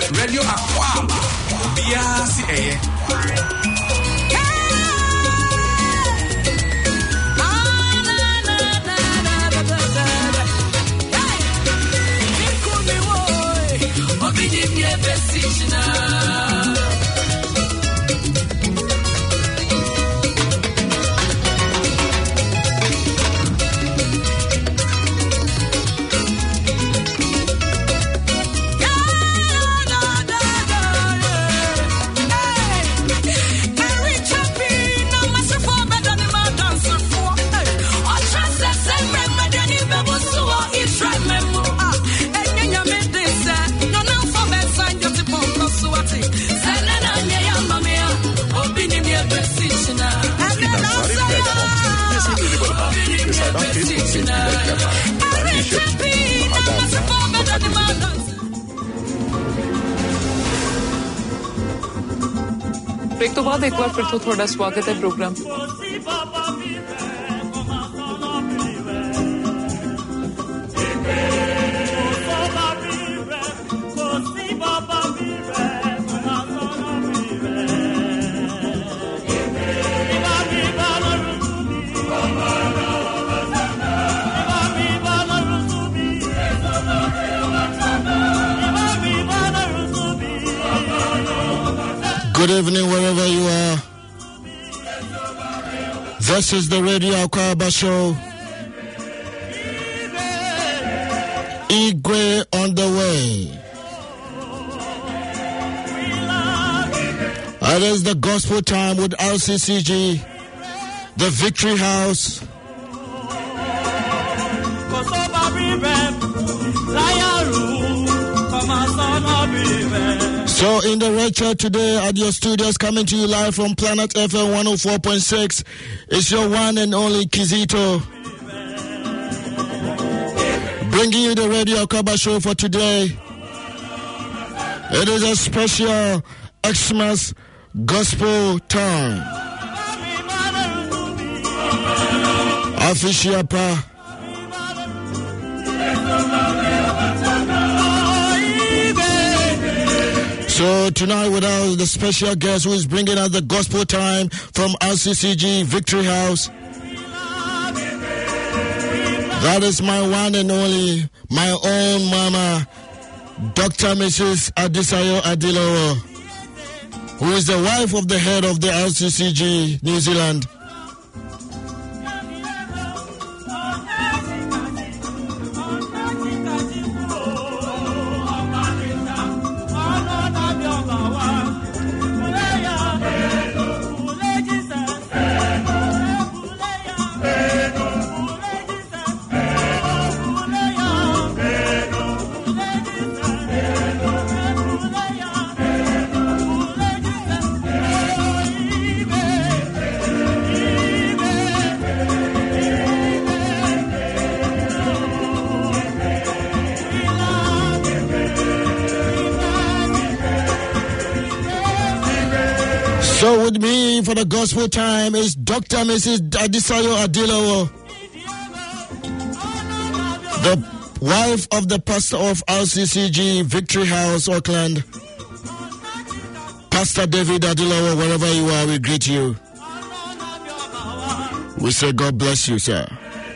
Radio Aquaba. Biasi break तो बाद एक बार फिर तो थोड़ा स्वागत है programme Good evening, wherever you are. This is the Radio Aquaba Show. Igwe on the way. It is the gospel time with RCCG, the Victory House. So in the red chair today at your studios, coming to you live from Planet FM 104.6, it's your one and only Kizito. Bringing you the Radio Aquaba Show for today. It is a special Xmas gospel time. Afishiapa. So tonight with us, the special guest who is bringing us the gospel time from RCCG Victory House. That is my one and only, my own mama, Dr. Mrs. Adisayo Adilowo, who is the wife of the head of the RCCG New Zealand. So with me for the gospel time is Dr. Mrs. Adisayo Adilowo, the wife of the pastor of RCCG Victory House, Auckland. Pastor David Adilowo, wherever you are, we greet you. We say God bless you, sir.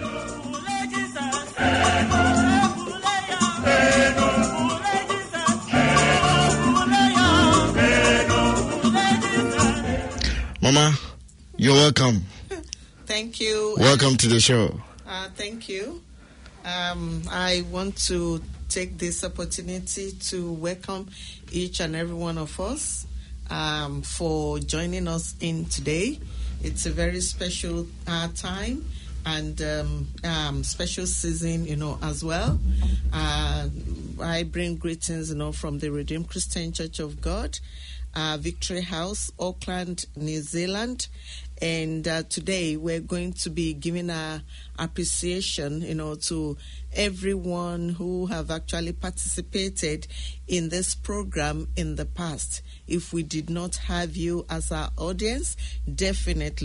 Mama, you're welcome. Thank you. Welcome to the show. Thank you. I want to take this opportunity to welcome each and every one of us for joining us in today. It's a very special time and special season, as well. I bring greetings, from the Redeemed Christian Church of God, Victory House, Auckland, New Zealand. And today we're going to be giving our appreciation, to everyone who have actually participated in this program in the past. If we did not have you as our audience, definitely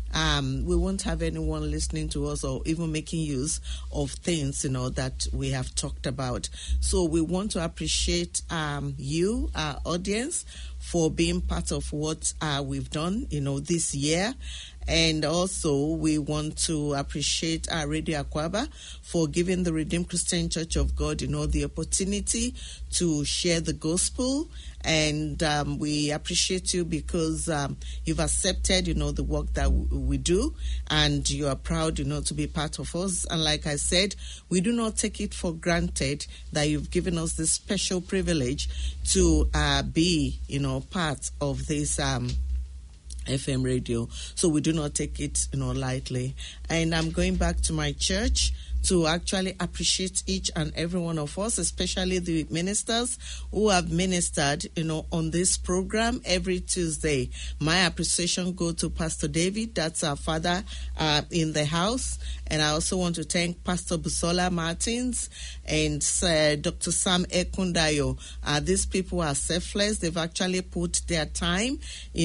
we won't have anyone listening to us or even making use of things, that we have talked about. So we want to appreciate you, our audience, for being part of what we've done, this year. And also, we want to appreciate our Radio Akwaaba for giving the Redeemed Christian Church of God, the opportunity to share the gospel. And we appreciate you because you've accepted, the work that we do, and you are proud, to be part of us. And like I said, we do not take it for granted that you've given us this special privilege to be, part of this FM radio. So we do not take it, lightly. And I'm going back to my church to actually appreciate each and every one of us, especially the ministers who have ministered, on this program every Tuesday. My appreciation goes to Pastor David, that's our father in the house. And I also want to thank Pastor Busola Martins and Dr. Sam Ekundayo. These people are selfless. They've actually put their time,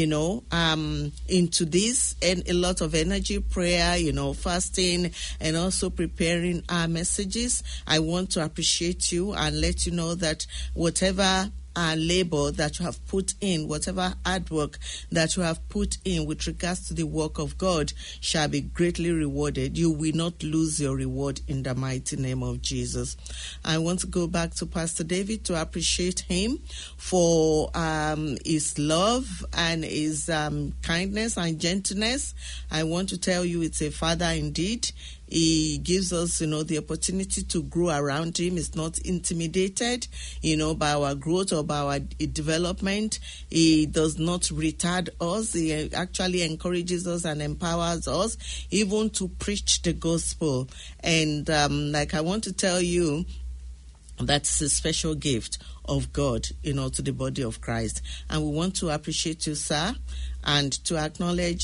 into this, and a lot of energy, prayer, fasting, and also preparing our messages. I want to appreciate you and let you know that whatever labor that you have put in, whatever hard work that you have put in with regards to the work of God shall be greatly rewarded. You will not lose your reward in the mighty name of Jesus. I want to go back to Pastor David to appreciate him for his love and his kindness and gentleness. I want to tell you it's a father indeed. He gives us, the opportunity to grow around him. He's not intimidated, by our growth or by our development. He does not retard us. He actually encourages us and empowers us even to preach the gospel. And I want to tell you, that's a special gift of God, to the body of Christ. And we want to appreciate you, sir, and to acknowledge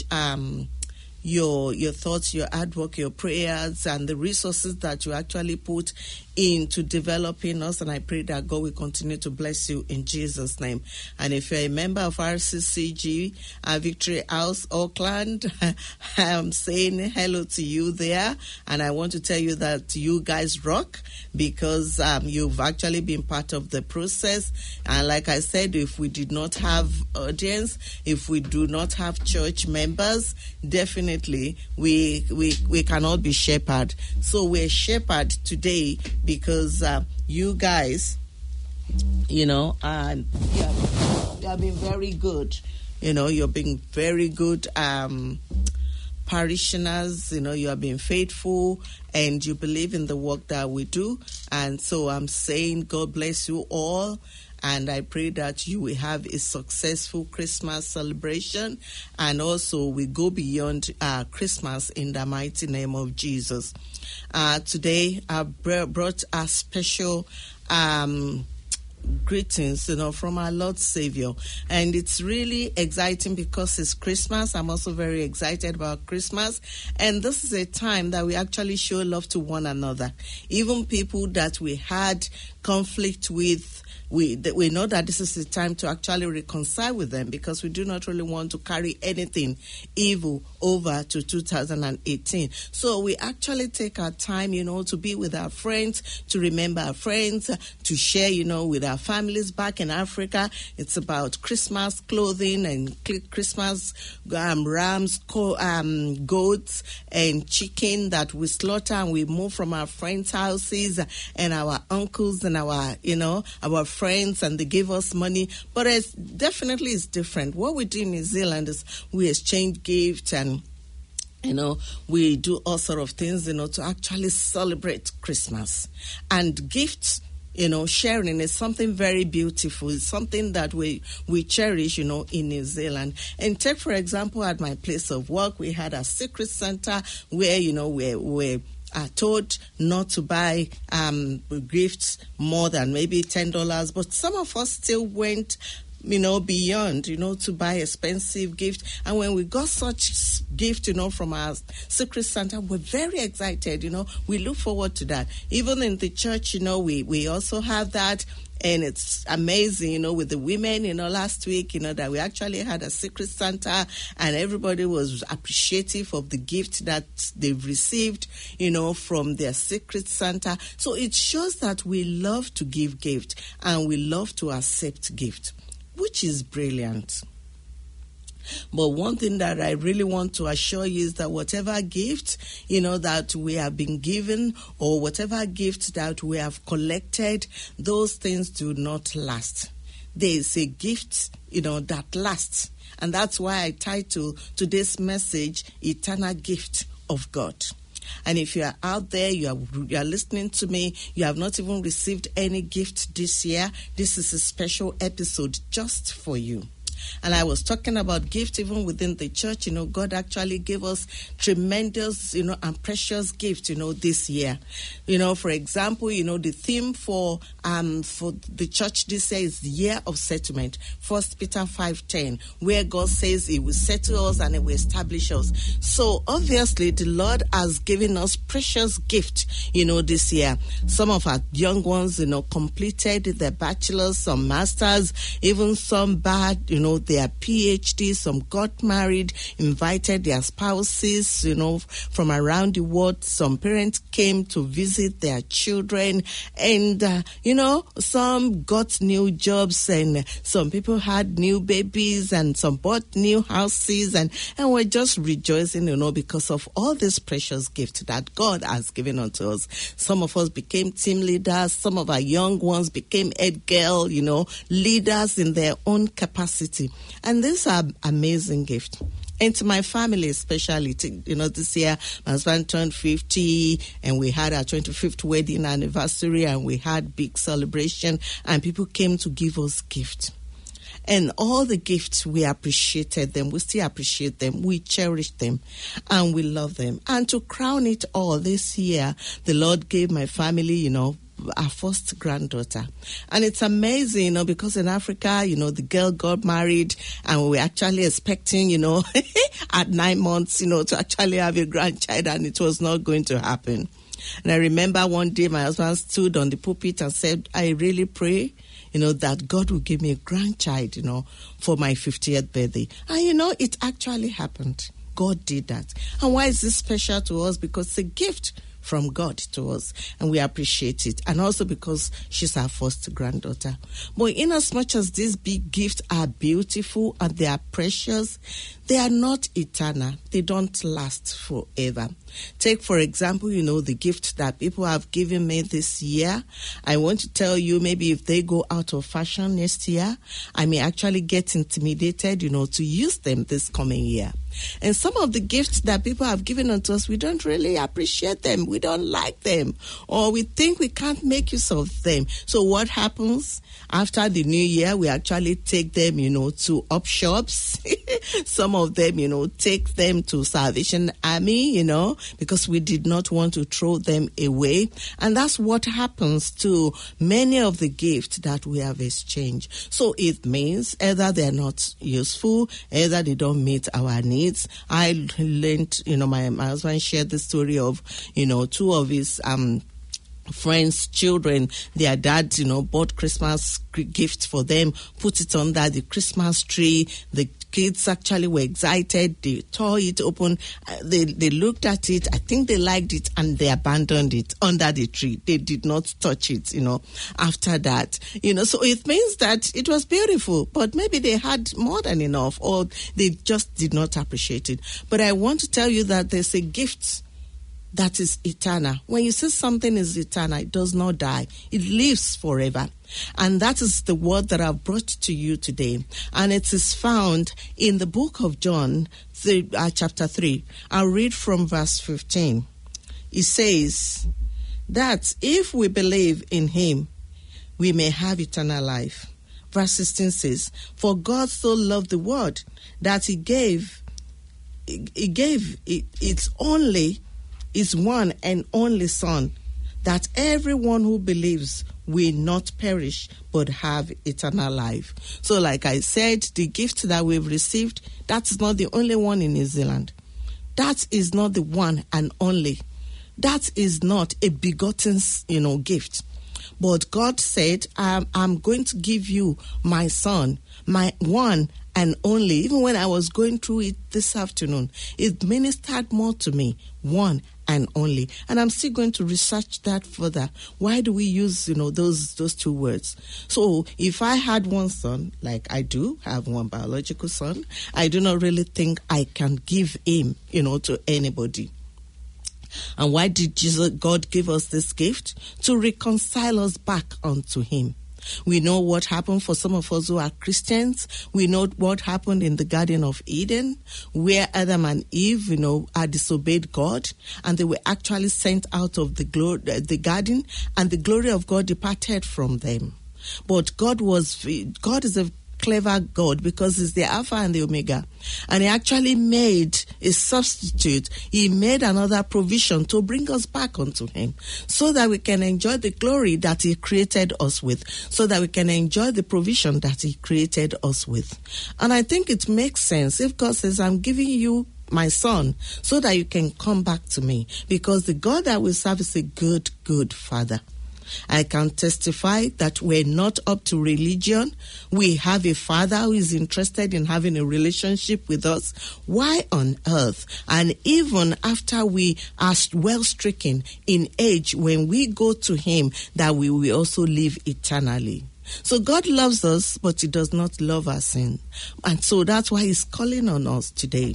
your thoughts, your hard work, your prayers, and the resources that you actually put into developing us. And I pray that God will continue to bless you in Jesus' name. And if you're a member of RCCG, Victory House, Auckland, I'm saying hello to you there. And I want to tell you that you guys rock because you've actually been part of the process. And like I said, if we did not have audience, if we do not have church members, definitely we cannot be shepherd. So we're shepherd today because you guys, you have been very good. You've been very good parishioners. You have been faithful and you believe in the work that we do. And so I'm saying God bless you all. And I pray that you will have a successful Christmas celebration. And also we go beyond Christmas in the mighty name of Jesus. Today I brought a special greetings, from our Lord Savior. And it's really exciting because it's Christmas. I'm also very excited about Christmas. And this is a time that we actually show love to one another. Even people that we had conflict with, we know that this is the time to actually reconcile with them because we do not really want to carry anything evil over to 2018. So we actually take our time, to be with our friends, to remember our friends, to share, with our families back in Africa. It's about Christmas clothing and Christmas rams, goats and chicken that we slaughter and we move from our friends' houses and our uncles and our friends, and they give us money. But it's different. What we do in New Zealand is we exchange gifts and we do all sort of things, to actually celebrate Christmas. And gifts, sharing is something very beautiful. It's something that we cherish, in New Zealand. And take, for example, at my place of work, we had a secret Santa where, we're are told not to buy gifts more than maybe $10, but some of us still went beyond, to buy expensive gift. And when we got such gift, from our Secret Santa, we're very excited, we look forward to that. Even in the church, we also have that. And it's amazing, with the women, last week, that we actually had a Secret Santa, and everybody was appreciative of the gift that they've received, from their Secret Santa. So it shows that we love to give gift and we love to accept gift, which is brilliant. But one thing that I really want to assure you is that whatever gift, that we have been given, or whatever gift that we have collected, those things do not last. There is a gift, that lasts. And that's why I title today's message, Eternal Gift of God. And if you are out there, you are listening to me, you have not even received any gift this year, this is a special episode just for you. And I was talking about gift even within the church. God actually gave us tremendous, and precious gift, this year. For example, the theme for the church this year is the year of settlement. 1 Peter 5:10, where God says He will settle us and He will establish us. So obviously, the Lord has given us precious gift, this year. Some of our young ones, completed their bachelors, some masters, even some bad, their PhD, some got married, invited their spouses, from around the world. Some parents came to visit their children, and, some got new jobs, and some people had new babies, and some bought new houses, and we're just rejoicing, because of all this precious gift that God has given unto us. Some of us became team leaders. Some of our young ones became head girl, leaders in their own capacity. And these are amazing gifts. And to my family especially, this year my husband turned 50 and we had our 25th wedding anniversary and we had big celebration and people came to give us gifts. And all the gifts, we appreciated them. We still appreciate them. We cherish them. And we love them. And to crown it all, this year, the Lord gave my family, our first granddaughter. And it's amazing, because in Africa, the girl got married and we were actually expecting, at 9 months, to actually have a grandchild, and it was not going to happen. And I remember one day my husband stood on the pulpit and said, I really pray, that God will give me a grandchild, for my 50th birthday. And, it actually happened. God did that. And why is this special to us? Because it's a gift from God to us, and we appreciate it. And also because she's our first granddaughter. But in as much as these big gifts are beautiful and they are precious, they are not eternal. They don't last forever. Take, for example, the gift that people have given me this year. I want to tell you, maybe if they go out of fashion next year, I may actually get intimidated, to use them this coming year. And some of the gifts that people have given unto us, we don't really appreciate them. We don't like them. Or we think we can't make use of them. So what happens? After the new year, we actually take them, to op shops. Some of them, take them to Salvation Army, because we did not want to throw them away. And that's what happens to many of the gifts that we have exchanged. So it means either they're not useful, either they don't meet our needs. I learned, my husband shared the story of, two of his friends' children. Their dad, bought Christmas gifts for them, put it under the Christmas tree. The kids actually were excited. They tore it open. They looked at it. I think they liked it, and they abandoned it under the tree. They did not touch it, after that. So it means that it was beautiful, but maybe they had more than enough, or they just did not appreciate it. But I want to tell you that there's a gift that is eternal. When you say something is eternal, it does not die. It lives forever. And that is the word that I've brought to you today. And it is found in the book of John, chapter 3. I'll read from verse 15. It says that if we believe in him, we may have eternal life. Verse 16 says, for God so loved the world that he gave its one and only Son, that everyone who believes will not perish but have eternal life. So like I said, the gift that we've received, that's not the only one in New Zealand. That is not the one and only. That is not a begotten, gift. But God said, I'm going to give you my son, my one and only. Even when I was going through it this afternoon, it ministered more to me, one and only. And I'm still going to research that further. Why do we use, those two words? So if I had one son, like I do have one biological son, I do not really think I can give him, to anybody. And why did God give us this gift? To reconcile us back unto him. We know what happened for some of us who are Christians. We know what happened in the Garden of Eden, where Adam and Eve, had disobeyed God, and they were actually sent out of the garden, and the glory of God departed from them. But God is a clever God, because he's the Alpha and the Omega, and he actually made a substitute. He made another provision to bring us back unto him, so that we can enjoy the glory that he created us with, so that we can enjoy the provision that he created us with. And I think it makes sense if God says, I'm giving you my son so that you can come back to me, because the God that we serve is a good Father. I can testify that we're not up to religion. We have a Father who is interested in having a relationship with us. Why on earth? And even after we are well stricken in age, when we go to him, that we will also live eternally. So God loves us, but he does not love our sin. And so that's why he's calling on us today.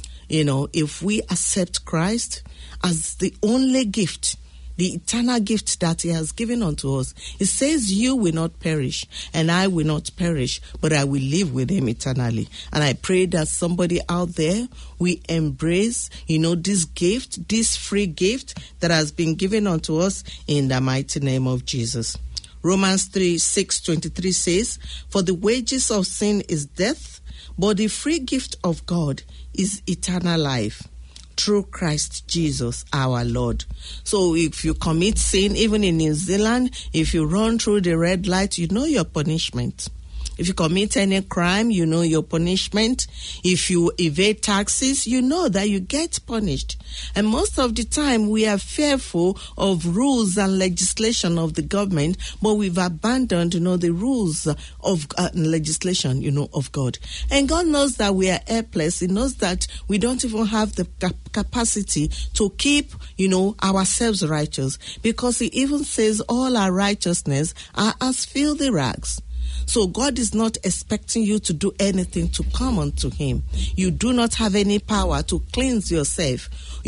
If we accept Christ as the only gift, the eternal gift that he has given unto us, it says, you will not perish and I will not perish, but I will live with him eternally. And I pray that somebody out there will embrace, this gift, this free gift that has been given unto us in the mighty name of Jesus. Romans 3:6-23 says, for the wages of sin is death, but the free gift of God is eternal life through Christ Jesus our Lord. So if you commit sin, even in New Zealand, if you run through the red light, you know your punishment. If you commit any crime, you know your punishment. If you evade taxes, you know that you get punished. And most of the time, we are fearful of rules and legislation of the government, but we've abandoned, the rules of legislation, of God. And God knows that we are helpless. He knows that we don't even have the capacity to keep, ourselves righteous, because he even says all our righteousness are as filthy rags. So God is not expecting you to do anything to come unto him. You do not have any power to cleanse yourself,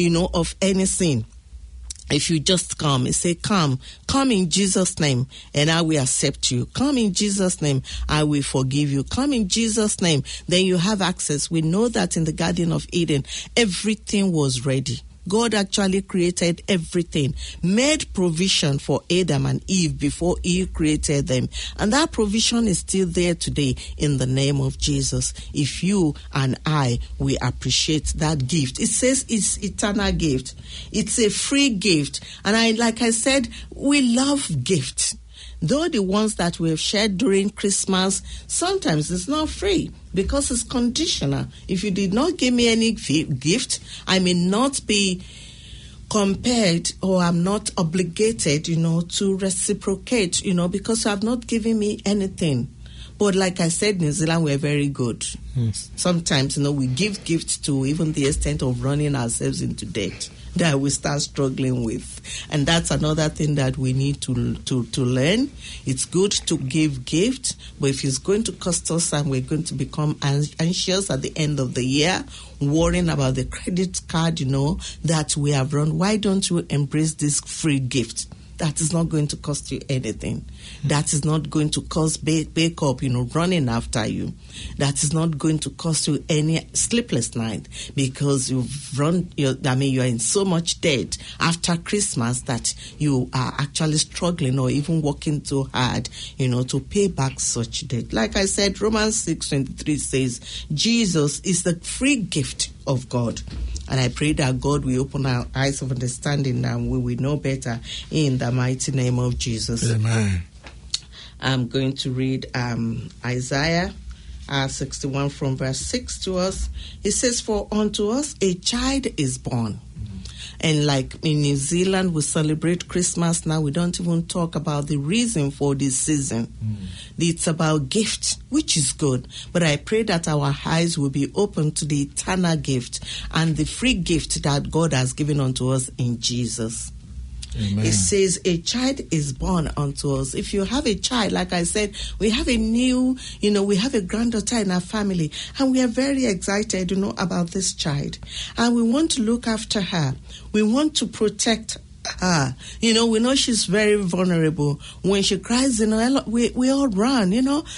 of any sin. If you just come and say, come in Jesus' name, and I will accept you. Come in Jesus' name, I will forgive you. Come in Jesus' name, then you have access. We know that in the Garden of Eden, everything was ready. God actually created everything, made provision for Adam and Eve before he created them. And that provision is still there today in the name of Jesus. If you and I, we appreciate that gift. It says it's eternal gift. It's a free gift. And like I said, we love gifts. Though the ones that we've shared during Christmas, sometimes it's not free because it's conditional. If you did not give me any gift, I may not be compared, or I'm not obligated, to reciprocate, because you have not given me anything. But like I said, New Zealand, we're very good. Sometimes, we give gifts to even the extent of running ourselves into debt that we start struggling with. And that's another thing that we need to learn. It's good to give gifts, but if it's going to cost us and we're going to become anxious at the end of the year, worrying about the credit card, that we have run, why don't you embrace this free gift? That is not going to cost you anything. That is not going to cause wake up, running after you. That is not going to cost you any sleepless night, because you've you're in so much debt after Christmas that you are actually struggling or even working too hard, to pay back such debt. Like I said, Romans 6:23 says, Jesus is the free gift of God. And I pray that God will open our eyes of understanding and we will know better in the mighty name of Jesus. Amen. I'm going to read Isaiah 61 from verse 6 to us. It says, "For unto us a child is born." And like in New Zealand, we celebrate Christmas now. We don't even talk about the reason for this season. It's about gift, which is good. But I pray that our eyes will be open to the eternal gift and the free gift that God has given unto us in Jesus. Amen. It says, a child is born unto us. If you have a child, like I said, we have a new, we have a granddaughter in our family, and we are very excited, about this child. And we want to look after her. We want to protect her. We know she's very vulnerable. When she cries, we all run,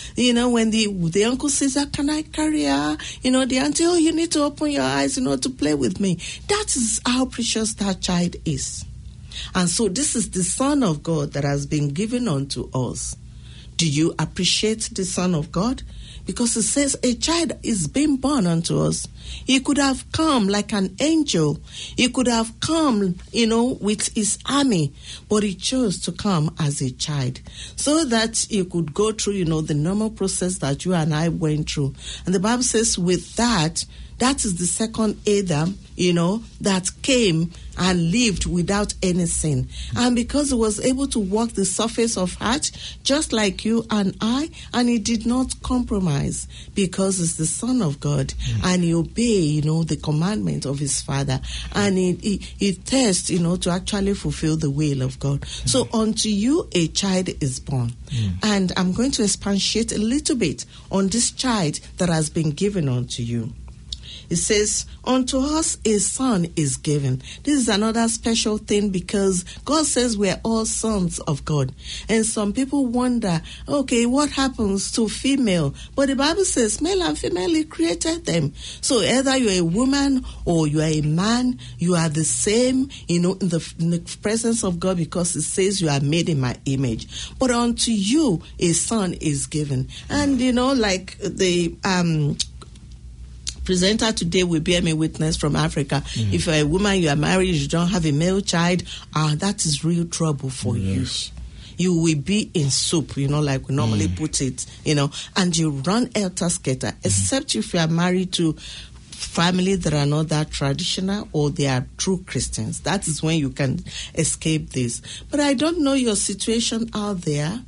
when the uncle says, "Can I carry her?" The auntie, "Oh, you need to open your eyes, to play with me." That is how precious that child is. And so this is the Son of God that has been given unto us. Do you appreciate the Son of God? Because it says a child is being born unto us. He could have come like an angel. He could have come, with his army. But he chose to come as a child so that he could go through, the normal process that you and I went through. And the Bible says with that is the second Adam, that came and lived without any sin. And because he was able to walk the surface of earth, just like you and I, and he did not compromise because he's the Son of God, and he obeyed, the commandment of his Father, and he thirsts, to actually fulfill the will of God. So unto you a child is born. And I'm going to expatiate a little bit on this child that has been given unto you. It says, unto us a son is given. This is another special thing because God says we're all sons of God. And some people wonder, okay, what happens to female? But the Bible says male and female, He created them. So either you're a woman or you are a man, you are the same, in the presence of God, because it says you are made in my image. But unto you a son is given. And, like the presenter today will bear me witness from Africa. If you're a woman, you are married, you don't have a male child, that is real trouble for you. You will be in soup, like we normally put it, and you run helter-skelter, except if you are married to family that are not that traditional or they are true Christians. That is when you can escape this. But I don't know your situation out there.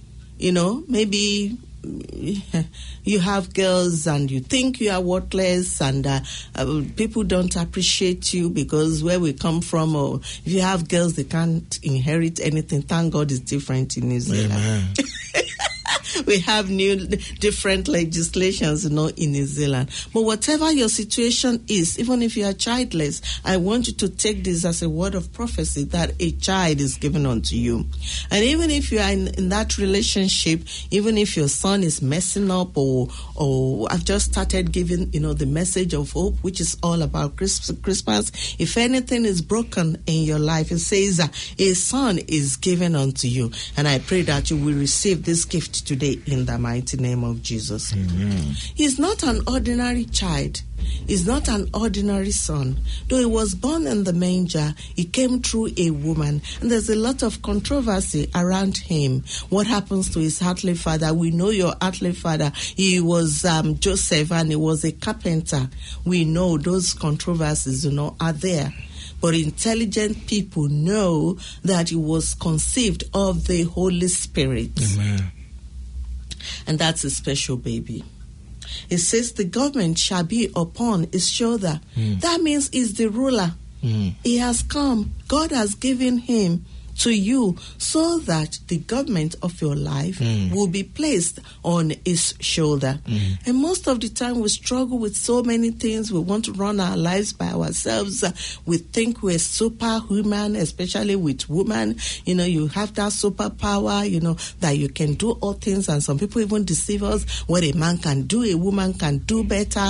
Maybe you have girls and you think you are worthless, and people don't appreciate you because where we come from, or if you have girls, they can't inherit anything. Thank God it's different in New Zealand. We have different legislations, in New Zealand. But whatever your situation is, even if you are childless, I want you to take this as a word of prophecy that a child is given unto you. And even if you are in that relationship, even if your son is messing up, or I've just started giving, the message of hope, which is all about Christmas. If anything is broken in your life, it says a son is given unto you. And I pray that you will receive this gift today in the mighty name of Jesus. Amen. He's not an ordinary child. He's not an ordinary son. Though he was born in the manger, he came through a woman. And there's a lot of controversy around him. What happens to his earthly father? We know your earthly father. He was Joseph, and he was a carpenter. We know those controversies, are there. But intelligent people know that he was conceived of the Holy Spirit. Amen. And that's a special baby. It says the government shall be upon his shoulder. That means he's the ruler. He has come. God has given him to you so that the government of your life will be placed on his shoulder. And most of the time we struggle with so many things. We want to run our lives by ourselves. We think we're superhuman, especially with women. You have that superpower, that you can do all things. And some people even deceive us. What a man can do, a woman can do better.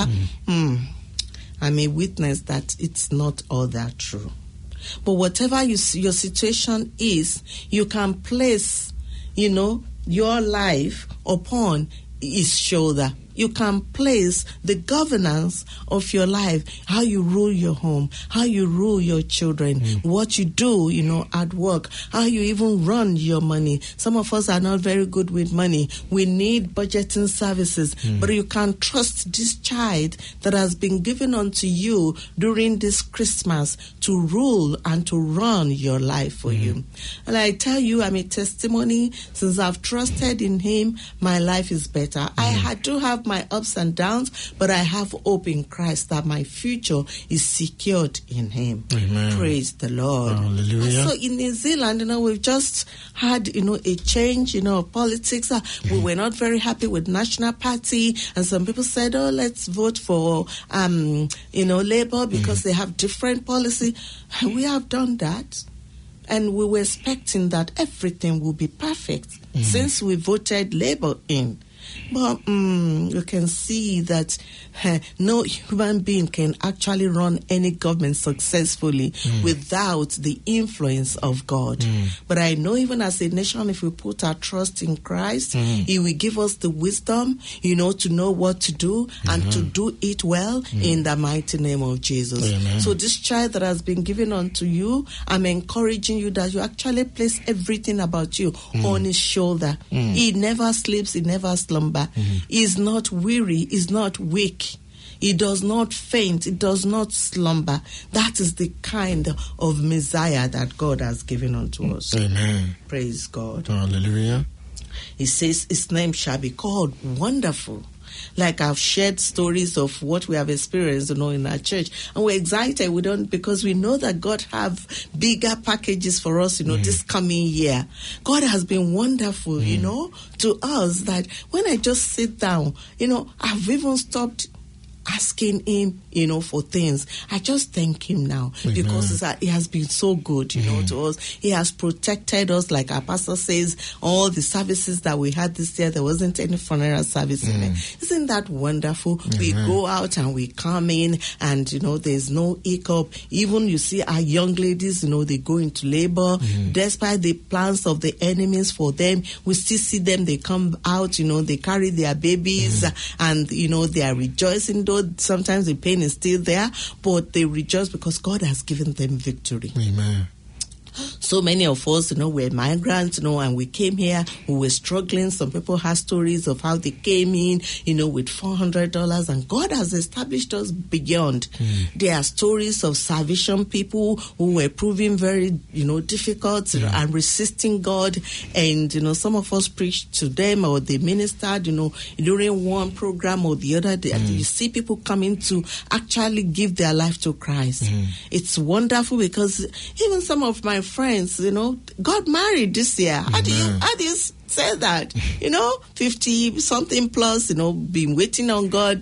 I'm a witness that it's not all that true. But whatever your situation is, you can place, your life upon his shoulder. you can place the governance of your life, how you rule your home, how you rule your children, what you do, at work, how you even run your money. Some of us are not very good with money. We need budgeting services, but you can trust this child that has been given unto you during this Christmas to rule and to run your life for you. And I tell you, I'm a testimony. Since I've trusted in him, my life is better. I do have my ups and downs, but I have hope in Christ that my future is secured in him. Amen. Praise the Lord. Hallelujah. So in New Zealand, we've just had, a change, of politics. We were not very happy with National Party, and some people said, let's vote for, Labour because they have different policy. We have done that. And we were expecting that everything will be perfect since we voted Labour in. But you can see that no human being can actually run any government successfully without the influence of God. But I know even as a nation, if we put our trust in Christ, he will give us the wisdom, to know what to do and to do it well in the mighty name of Jesus. Amen. So this child that has been given unto you, I'm encouraging you that you actually place everything about you on his shoulder. He never sleeps, he never slumbers. He's not weary, he's not weak. He does not faint, he does not slumber. That is the kind of Messiah that God has given unto us. Amen. Praise God. Hallelujah. He says his name shall be called Wonderful. Like I've shared stories of what we have experienced, in our church, and we're excited. We don't, because we know that God have bigger packages for us, this coming year. God has been wonderful, to us, that when I just sit down, I've even stopped asking him, for things. I just thank him now because he has been so good, to us. He has protected us, like our pastor says, all the services that we had this year, there wasn't any funeral service in it. Isn't that wonderful? We go out and we come in and, there's no hiccup. Even you see our young ladies, they go into labor. Despite the plans of the enemies for them, we still see them, they come out, they carry their babies and, they are rejoicing, though sometimes the pain is still there, but they rejoice because God has given them victory. Amen. So many of us, we're migrants, and we came here, we were struggling. Some people have stories of how they came in, with $400, and God has established us beyond. There are stories of salvation people who were proving very, difficult and resisting God, and, some of us preached to them or they ministered, during one program or the other. You see people coming to actually give their life to Christ. It's wonderful because even some of my friends, got married this year. How do you say that? 50 something plus, been waiting on God,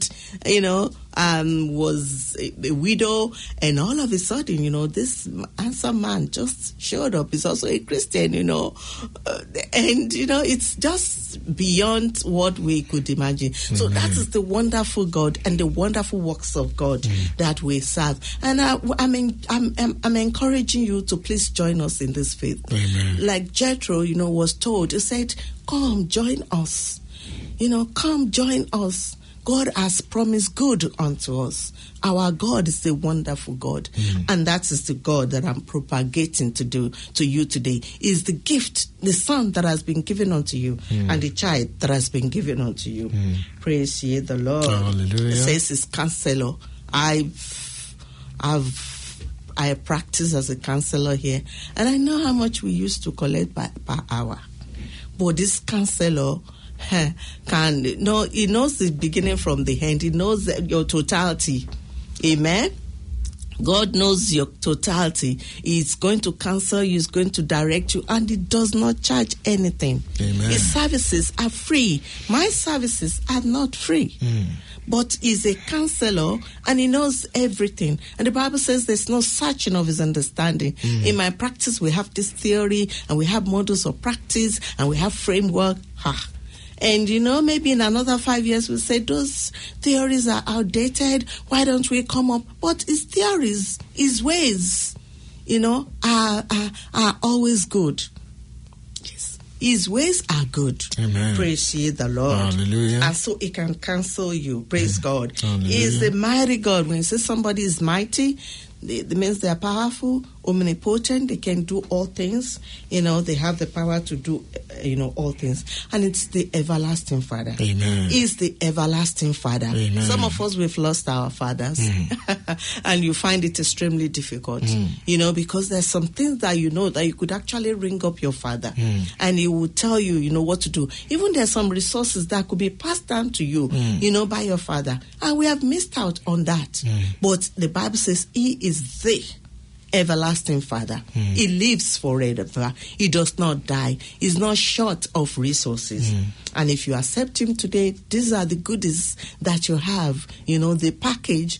was a widow, and all of a sudden, this handsome man just showed up. He's also a Christian, and it's just beyond what we could imagine. So that is the wonderful God and the wonderful works of God that we serve. And I'm encouraging you to please join us in this faith. Amen. Like Jethro, was told, he said, "Come, join us. Come, join us. God has promised good unto us." Our God is a wonderful God. And that is the God that I'm propagating to you today. Is the gift, the son that has been given unto you, and the child that has been given unto you. Praise ye the Lord. Hallelujah. It says his counselor. I practice as a counselor here, and I know how much we used to collect per hour. But this counselor he knows the beginning from the end. He knows your totality. Amen. God knows your totality. He's going to counsel you, he's going to direct you, and he does not charge anything. Amen. His services are free. My services are not free. But he's a counselor and he knows everything. And the Bible says there's no searching of his understanding. In my practice, we have this theory and we have models of practice and we have framework. And, maybe in another 5 years, we'll say those theories are outdated. Why don't we come up? But his theories, his ways, are always good. Yes. His ways are good. Amen. Praise ye the Lord. Hallelujah. And so He can counsel you. Praise God. Hallelujah. He is the mighty God. When you say somebody is mighty, it means they are powerful, omnipotent, they can do all things. They have the power to do, all things. And it's the everlasting Father. Amen. He's the everlasting Father. Amen. Some of us, we've lost our fathers. And you find it extremely difficult, because there's some things that that you could actually ring up your father and he will tell you, what to do. Even there's some resources that could be passed down to you, by your father. And we have missed out on that. But the Bible says He is the everlasting Father. He lives forever. He does not die. He's not short of resources. And if you accept Him today, these are the goodies that you have. The package,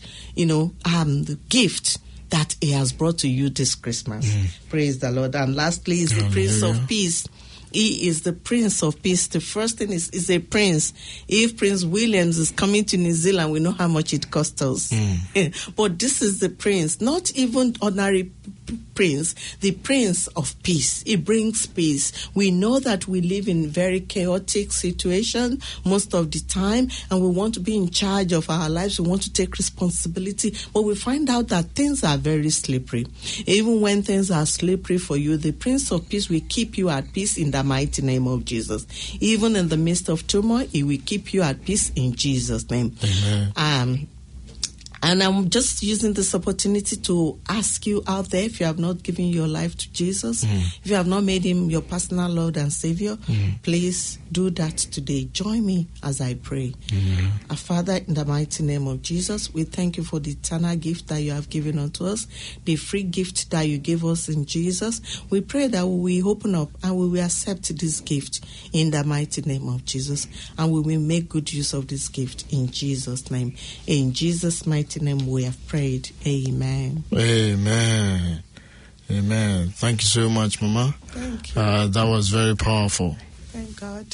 the gift that He has brought to you this Christmas. Praise the Lord. And lastly is the Prince of Peace. He is the Prince of Peace. The first thing is a prince. If Prince Williams is coming to New Zealand, we know how much it costs us. But this is the prince, not even ordinary prince, the Prince of Peace. He brings peace. We know that we live in very chaotic situation most of the time, and we want to be in charge of our lives. We want to take responsibility, but we find out that things are very slippery. Even when things are slippery for you, the Prince of Peace will keep you at peace in the mighty name of Jesus. Even in the midst of turmoil, He will keep you at peace in Jesus' name. Amen. And I'm just using this opportunity to ask you out there, if you have not given your life to Jesus, if you have not made Him your personal Lord and Savior, please do that today. Join me as I pray. Our Father, in the mighty name of Jesus, we thank You for the eternal gift that You have given unto us, the free gift that You gave us in Jesus. We pray that we will open up and we will accept this gift in the mighty name of Jesus, and we will make good use of this gift in Jesus' name. In Jesus' mighty name we have prayed. Amen. Amen. Amen. Thank you so much, Mama. Thank you. That was very powerful. Thank God.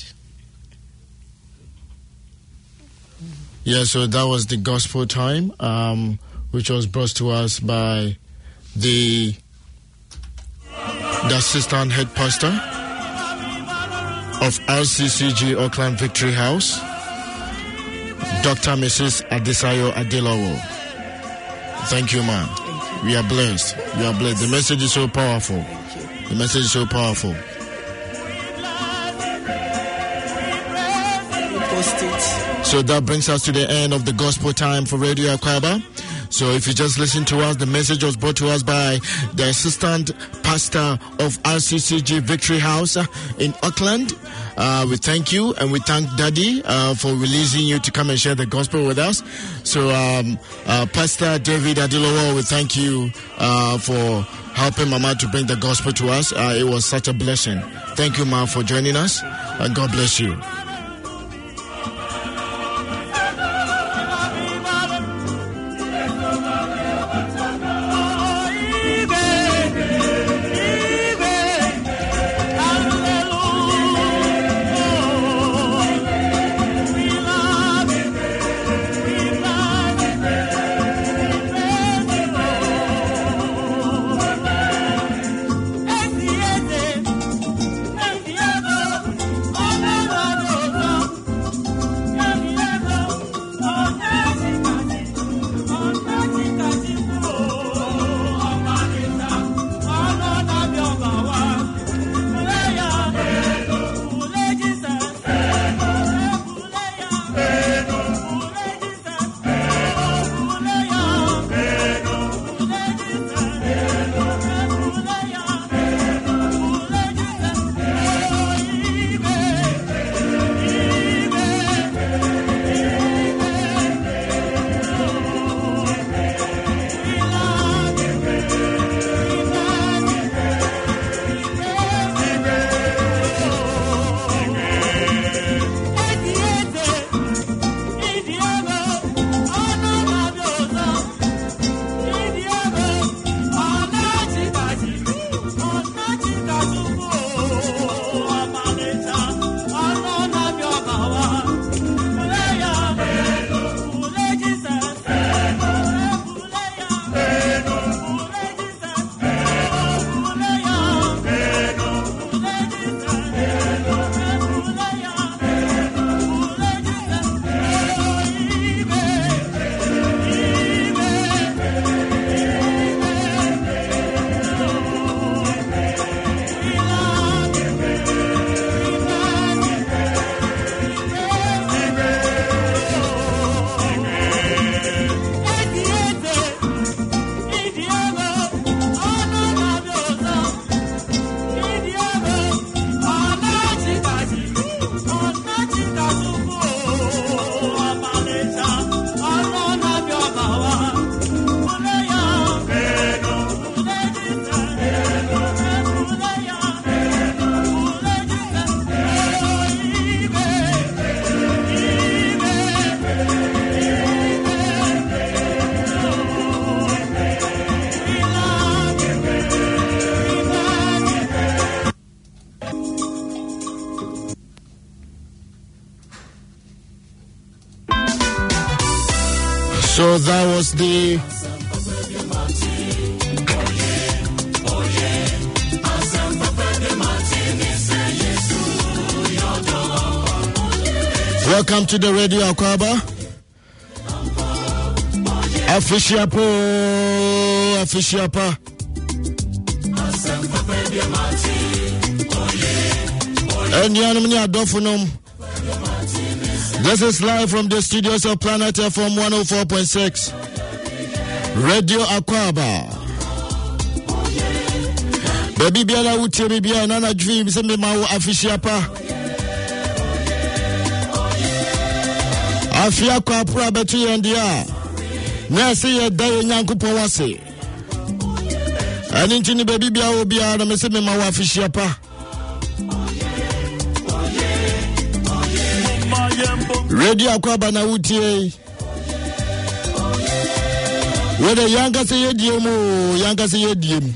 Yeah, so that was the gospel time, which was brought to us by the assistant head pastor of RCCG Auckland Victory House, Dr. Mrs. Adesayo Adelowo. Thank you, man. Thank you. We are blessed. We are blessed. The message is so powerful. Thank you. The message is so powerful. We post it. So that brings us to the end of the gospel time for Radio Akwaba. So if you just listen to us, the message was brought to us by the assistant pastor of RCCG Victory House in Auckland. We thank you, and we thank Daddy for releasing you to come and share the gospel with us. So Pastor David Adilowo, we thank you for helping Mama to bring the gospel to us. It was such a blessing. Thank you, Ma, for joining us, and God bless you. So that was the welcome to the Radio Akwaba. Afishiapa. And Yanamini Adofunum. This is live from the studios of Planet FM 104.6. Radio Akwaba. Baby Biala Uti Bibia Nana Dream Semi Mau Afishiapa. Afiakwa Pra Betty and Dia. Nasi ya day Nyankupo wase. And in Tini Baby Bia Bia and Missimi Mau Afishiapa. Radio Akwaba na utie. Where the younger say yedium, younger say yedium.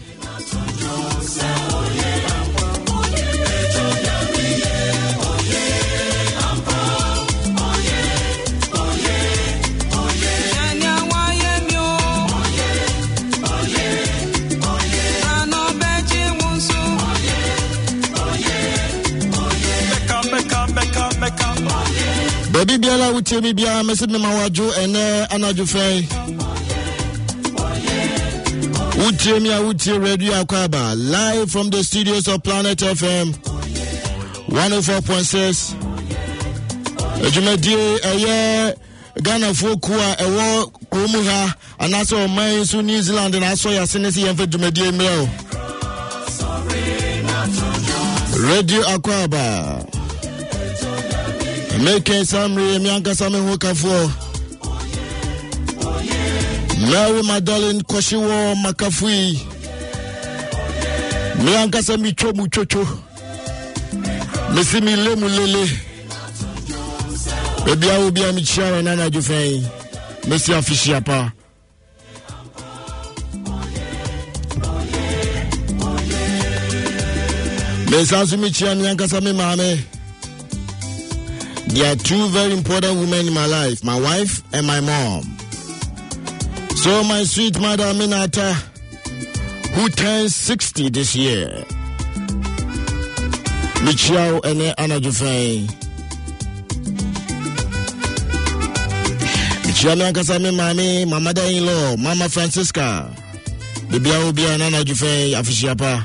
Baby Biala utie mi bia mesi me mawajo ene anaju fei. Utie mi utie Radio Akwaba live from the studios of Planet FM 104.6. Ejumedie eye Ghana folk a ewo kromu ha anaso oman so New Zealand na aso ya senesi yemfe jumedie mreo. Radio Akwaba Make Samri Mianka Sami Hokafo Mary Madeleine Koshiwo Makafui Mianka Sami Chomu Chocho Missimi Lemu Lele Baby I will be a Michara Nana Jufei Messi Afishiapa Mesasu Michia Mianka Sami Mame. There are two very important women in my life, my wife and my mom. So my sweet mother Aminata, who turns 60 this year. Michiao and Anna Jufei. Michiao Nankasami Mami, my mother-in-law, Mama Francisca. Bibia Ubia and Anna Jufei, Afishiapa.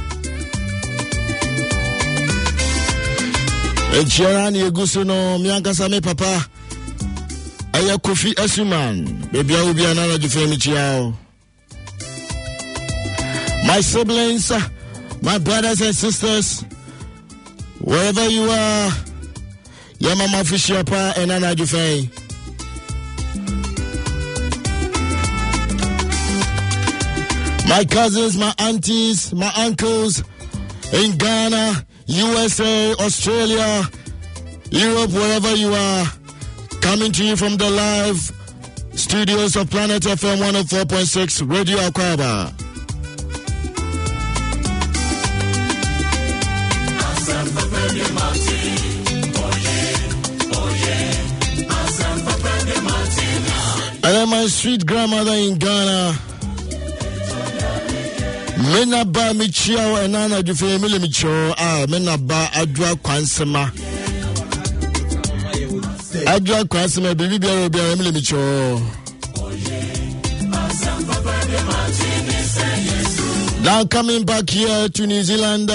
Echiara ni egusu no mianka same papa aya Kofi Asuman baby I will be another jufemi chiao. My siblings, my brothers and sisters, wherever you are, your mama Fishiapa and Anna Jufei. My cousins, my aunties, my uncles in Ghana, USA, Australia, Europe, wherever you are, coming to you from the live studios of Planet FM 104.6 Radio Akwaba. And then my sweet grandmother in Ghana, Menaba Michio and Anna Jufe Milimicho, Menaba Adwa Kwansema. Adwa Kwansema, Baby Milimicho. Now coming back here to New Zealand.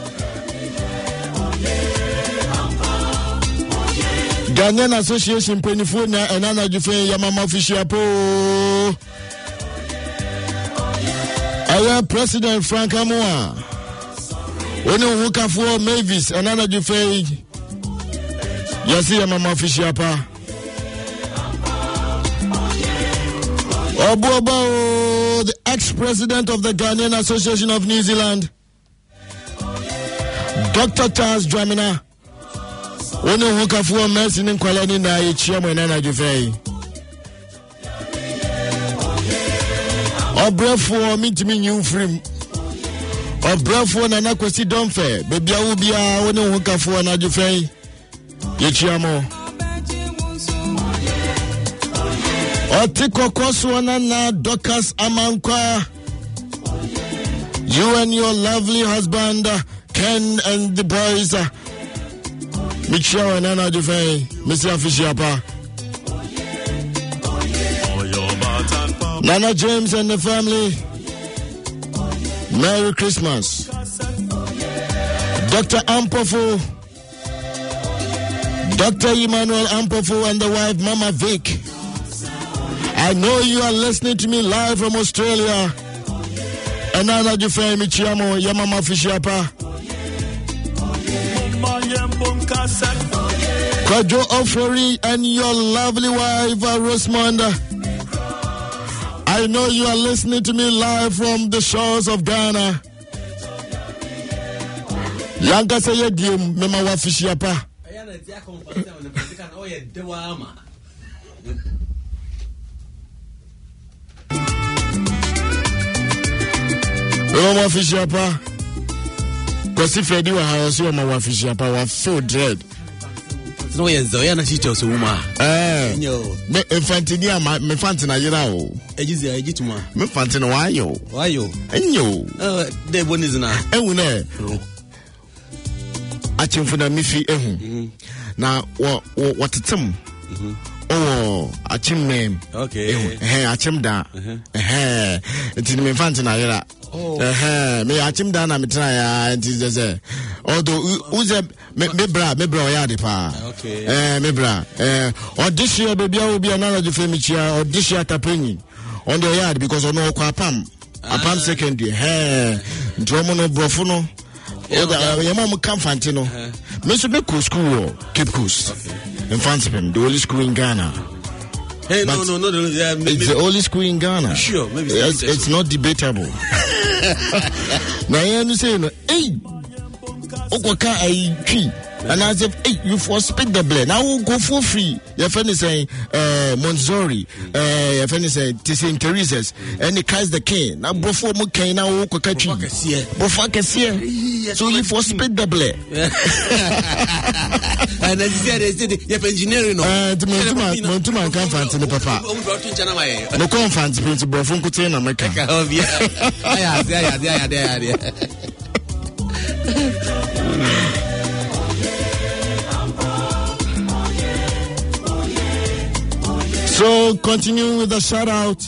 Ghanaian Association Penifuna and Anna Jufe Yamama Fishiapo. Our President Frank Amoa. When you look for Mavis and Anna Jufe, Yasi Yamama Fishiapa. Obobo, the ex-president of the Ghanaian Association of New Zealand, Dr. Charles Dramina. When you look for Mercy in Kuala na Ichiamo and Anna Jufe. Obrefo mitimi new frame. Obrefo na nakwesi donfe. Baby a ubia woni hukafo na Jufe. Yechiamo. Otiko Koswanana Dokas Amankwa. You and your lovely husband, Ken, and the boys, Michelle and Anna Dufay, Mr. Fishiapa. Nana James and the family, Merry Christmas. Dr. Ampofu, Dr. Emmanuel Ampofu and the wife, Mama Vic. I know you are listening to me live from Australia. And Anna Dufay, Michiamo, Yamama Fishiapa. Kwajo Ofori and your lovely wife, Rosamond. I know you are listening to me live from the shores of Ghana. Yanka say ye dim mema wa Fishiapa. Mema Fishiapa. Kosi Freddy wa haosi wa mama Fishiapa wa feel dread. No yenzo yana chicho so uma. Me infantinia me fantina yira o. Ejizi ejituma. Me fantina wayo. Wayo. Enyo. De bonizina. Ehune. Achimfuna mifi ehu. Na watetem. Oh, achim name. Okay. Achim da. Enti me fantina yira. Me achim da na metra ya enti ze. Although uze me bra ya de pa. Okay. Me bra. This year baby will be another de femichia or this year tapeni on the yard because on no kwapam. Apam secondary. Ntromo no brofo no. Your mom come fantino. Me so be school Cape Coast. In Fanspen, the only school in Ghana. Hey, no. It's the only school in Ghana. Sure, maybe it's not debatable. Now you say no, hey, Okwaka I tree. And I said, hey, you for speak the blade. Now we'll go for free. Your friend is saying, Monzori, your friend is saying, St. Teresa's, and the Christ the King. Now, before Mukai, now Okwaka tree. So you for speak the blade. And as you said, you're engineering. Montuma can't fancy the papa. No conference, Prince Brofun Kutina, my car. So, continuing with the shout out,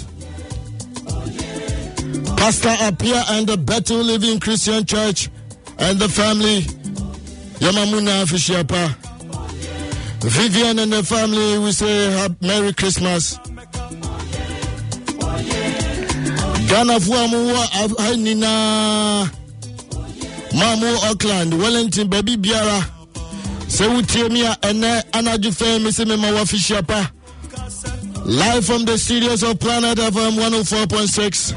Pastor Apia and the Bethel Living Christian Church and the family, Yamamuna Fishiapa, Vivian and the family, we say Merry Christmas. Ghana Fuamua Hainina, Mamu Auckland, Wellington, Baby Biara, Sewutemia and Anaju Famous Mema Fishiapa. Live from the studios of Planet FM 104.6.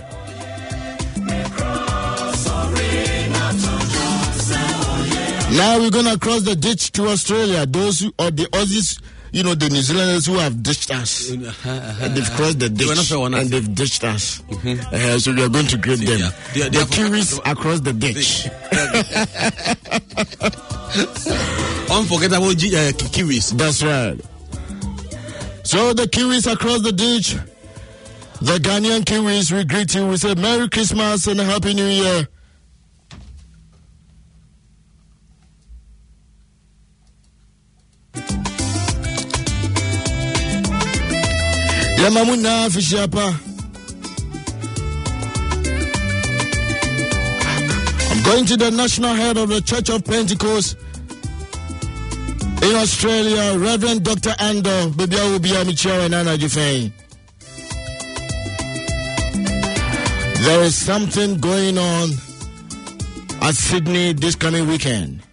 Now we're going to cross the ditch to Australia. Those who are the Aussies, you know, the New Zealanders who have ditched us. They've crossed the ditch and they've ditched us. So we are going to greet them. The Kiwis across the ditch. Unforgettable Kiwis. That's right. So the Kiwis across the ditch, the Ghanaian Kiwis, we greet you. We say Merry Christmas and a Happy New Year. Yamamuna Fishiapa. I'm going to the national head of the Church of Pentecost in Australia, Reverend Dr. Ando, Bibia Ubia Michelle and Anna Jufay. There is something going on at Sydney this coming weekend.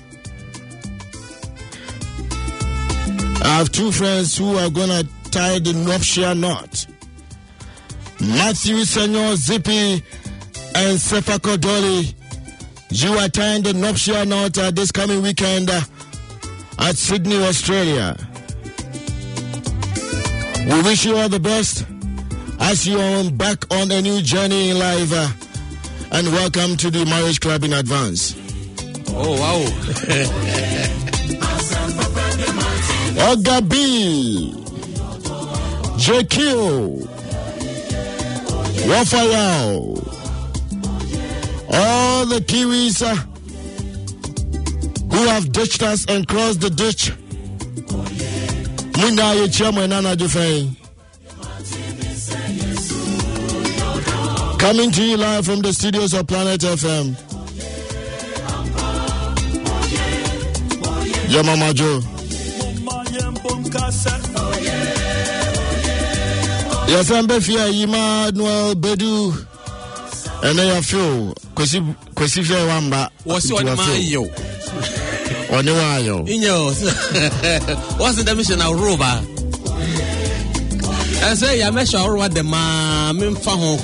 I have two friends who are going to tie the nuptial knot. Matthew Senor Zippy and Sefako Dolly. You are tying the nuptial knot this coming weekend at Sydney, Australia. We wish you all the best as you are back on a new journey in life. And welcome to the Marriage Club in advance. Oh, wow. Ogabi. JQ, Wafayao, all the Kiwis who have ditched us and crossed the ditch. Muna Yechama Nana Jufay. Coming to you live from the studios of Planet FM. Yamama Joe. Yes, I'm Befia Yima Noel Bedu. And I feel Kwesife Wamba. What's your name? Oniwayo. What's the definition of Roba? I say, I measure what the man mean for home.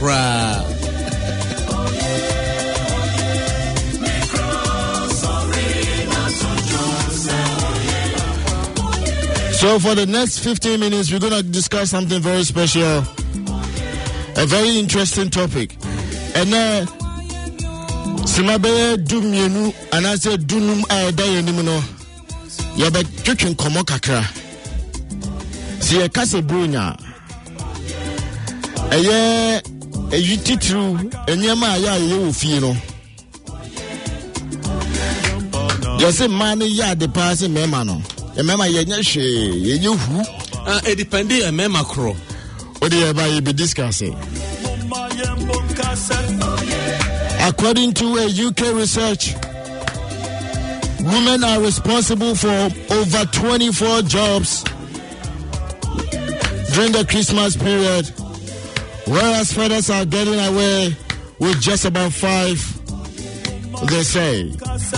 So for the next 15 minutes, we're going to discuss something very special, a very interesting topic. And Simabe Dumyenu, and I said Dunum Ayadayanimuno, Yabak Chicken Komokakra. See a Casa Brunia. A year, a utitru, and Yama you feel. Yes, a man, ya the passing memano. Remember, it depends on macro. What do you be discussing? According to a UK research, women are responsible for over 24 jobs during the Christmas period, whereas fathers are getting away with just about 5, they say.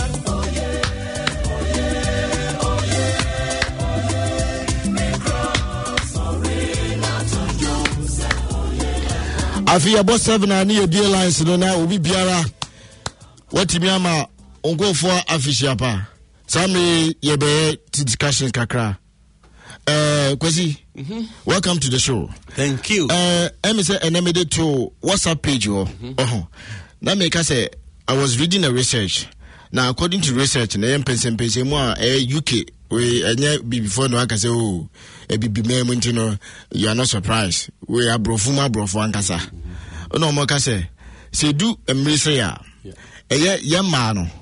Afi about 7 and near the lines no na obi biara what me ama ongo for afishiapa sami yebe discussion kakra Kwesi welcome to the show. Thank you. Me say enemy to WhatsApp page na make us say I was reading a research. Now according to research na person mo UK we before no aka say oh be no you are not surprised we are brofuma ankasa no mo ka say do emrise ya ma no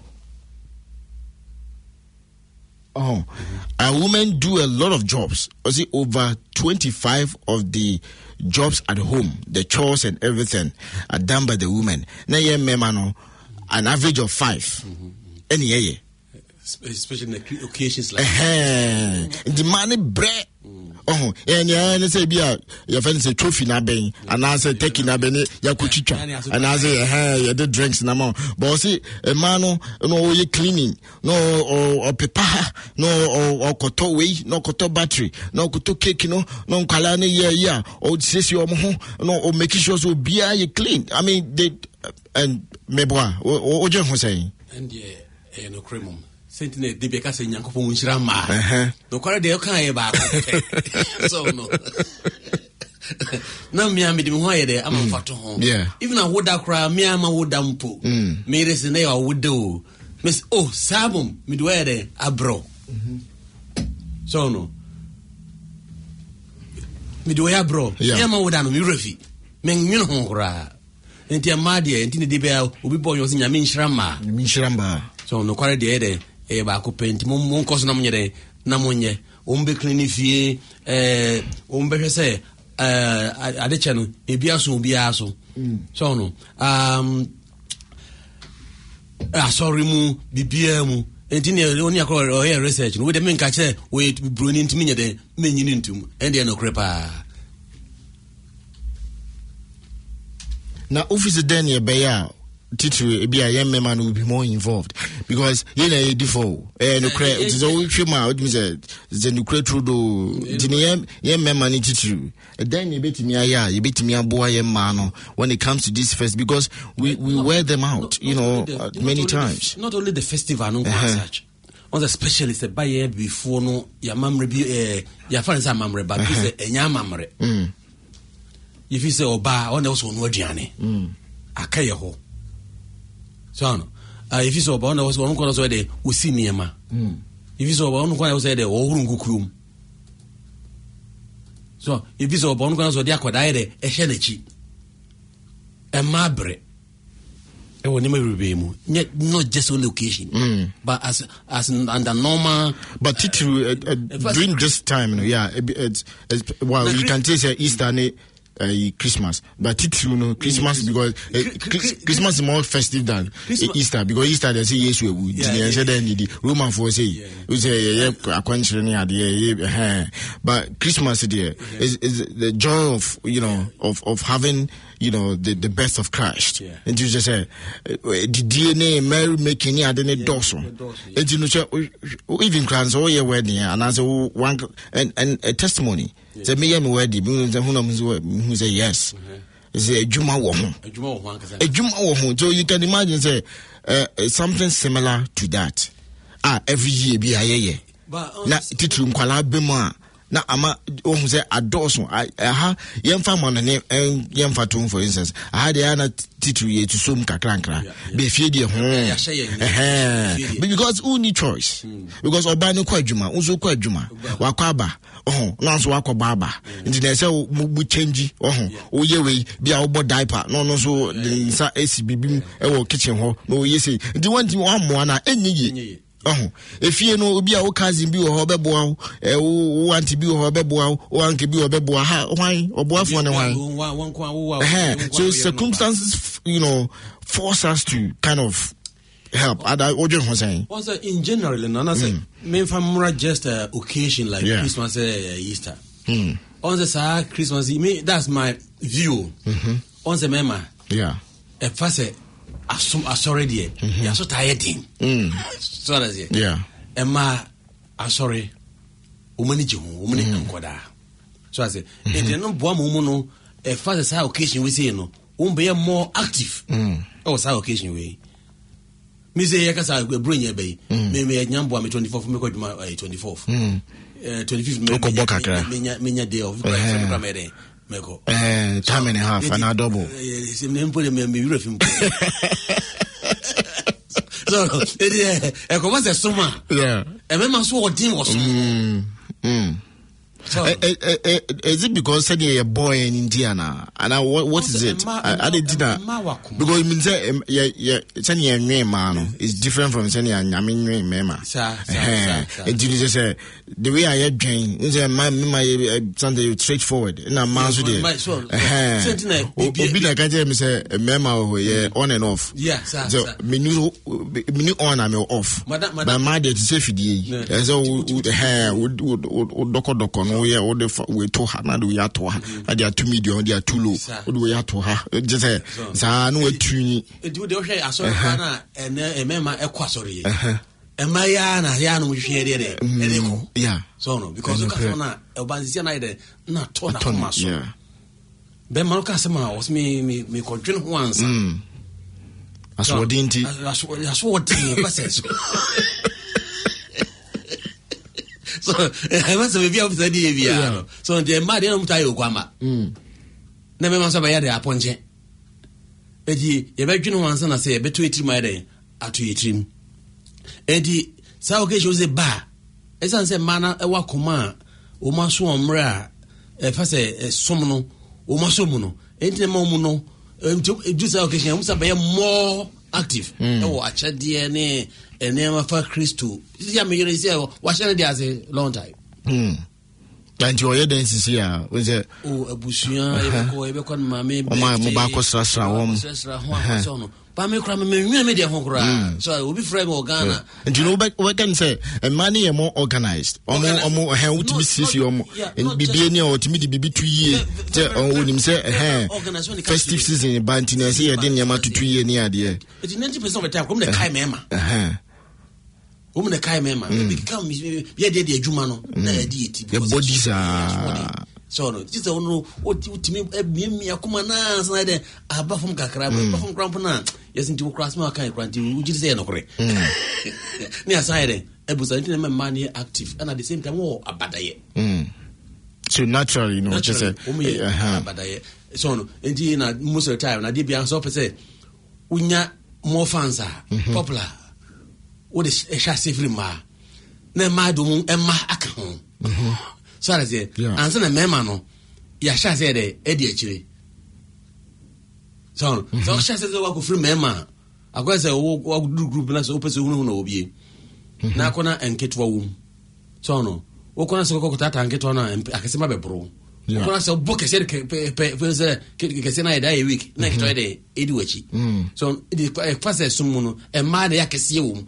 a women do a lot of jobs. I see over 25 of the jobs at home, the chores and everything are done by the women. Na ye memano an average of 5 any year. Especially in the occasions like the money bread. And say your friend say trophy na ben and I say taking na ben ya kuchicha and I say the drinks na mo but see a man no you cleaning no or paper no or koto way no koto battery no koto cake no kwala na yeah or say you no or making sure so bia you clean. I mean they and meboa o je ho say and no cremum Sentinel de beka se nyankopon nshira ma no kware de kan ye ba so no na mi am de ho ye de am fato ho even a woda kra mi am woda mpo me rese na ya woda o miss oh sabum mi do ye de abro so no mi do ya bro ya ma woda no mi refi men nwin ho kra enti amade enti ne de be obi boy yo se nyame nshira ma so no kware de ba ko penti mon koso na mnyere na monye ombe clean fie ombe hwese adeche no ebiaso obiaso so no sorry mu bibia mu enti ne oni akọ research no we de menka che we broni ntimi nye de menyini ntum ende no krepa na office den ye beya Titri be a young man will be more involved because you default no credit is all trima what means the new credit through the young man titri then you bet me you bet me a boy man when it comes to this fest because we wear them out many times not only the festival no such on the specialist by year before no your mamre be your friends are mamre but you say enya mamre if you say oba on also no aduane akaye ho so no if you saw about was one corner so there we see niema if you saw about one corner so there o hurungu krum So if is born going to acquire a shenechi. A mabre. It will never be yet not just on location, but as under normal. But during this time, it's well, you can say Easter. Christmas, but it's Christmas because Christmas is more festive than Easter because Easter they say yes we would. The Roman for say we say but Christmas there is the joy of of having the birth of Christ. And you just say the DNA Mary making it and even crowns all your wedding and as one and a testimony. The me am wedding who say yes. It's a Juma woman. A Juma woman. So you can imagine say something similar to that. Every year be a year. Na titrum kwala bema na ama who say adoso yemfa man ne yemfa tum for instance the ana titru ye to sum kakrankra be fie de ho because who need choice because oba no kwa adwuma unso kwa adwuma wakwa aba na so wakwa baba nti na say mu change o ye we bia obo diaper no so the sa SBB e wo kitchen ho no ye say nti wanti wa mo na enyi if you know be a cousin be or beboa o auntie be or beboa o uncle be or beboa why or boy for one so circumstances force us to kind of help other saying also in general and say me family just occasion like Christmas Easter on the Christmas that's my view on the mema a first already you're so tired so that's it Emma sorry woman so I say if you no boa mumu a first occasion we say no be more active sa occasion we me say yakasa bring your bay me nyambo me 24th me ko 24th 25th me day of meko time and a half and a double so e ko was a summer e me ma so odin was so is it because said you're a boy in Indiana and what is it I did that because it means it's different from saying and you just say the way I had drained is my something straightforward and I'm master there on and off so menu on I'm off but my dad is safe as would no yeah or the we to her na we are to her they are too medium they are too low we are to her just say za no atuni do they hwe asori na e mema ekwasori e maya na ya no hwe de ko so no because ka na e banzisia na ide na to na maso be man ka sema was me ko dwen ho ansa aswodinti passes so I must be able to say so the mad no mutayo kwama na me man so ba ya de aponche edi ye be dwenu wansa na say beto etiri ma de ato etiri edi sa occasion say ba esan say mana e wakoma o ma so omre a e fa say som no o ma so mu no enti ma mu no edu sa occasion musa ba more active e wo achade ne enema fa Christo ya me yere say wa share dey as a long time and you are dance here we say abusuan e be ko ma me o ma mo ba ko sra wo so no pa me kra me me dey ho kra so obi frame Ghana and you know what can say and money are more organized omo he would be sisi omo and bibie ni o timi di bibi 2 years say onim say festive season bantina say e dey nyama to 2 years ni ade it 90% of the time come the kai mema woman the kai mema become ye dey adwuma no na dey eti the bodies so no just no utimi emi akoma na san dey aba from kakra ba from cramp na yes nti wo cross ma kai kranti ujiri say no kore ni aside ebusa nti na man ni active and at the same time wo abadaye so naturally just say abadaye so no nti na most of the time na dey bia so say unya more fans popular what is a shasifri ma na ma do mu emma aka ho so I say answer na mema no ya sha say de edi akire so sha say wa ko free mema akwa say wo group na so opese hunu na obi na akona enketwa wum so no wo kona se ko tata enketwa na akesema bebro kona se book se pe se ke na ida week na ketwa de edi wachi so it pass sumu no e ma de yakese wum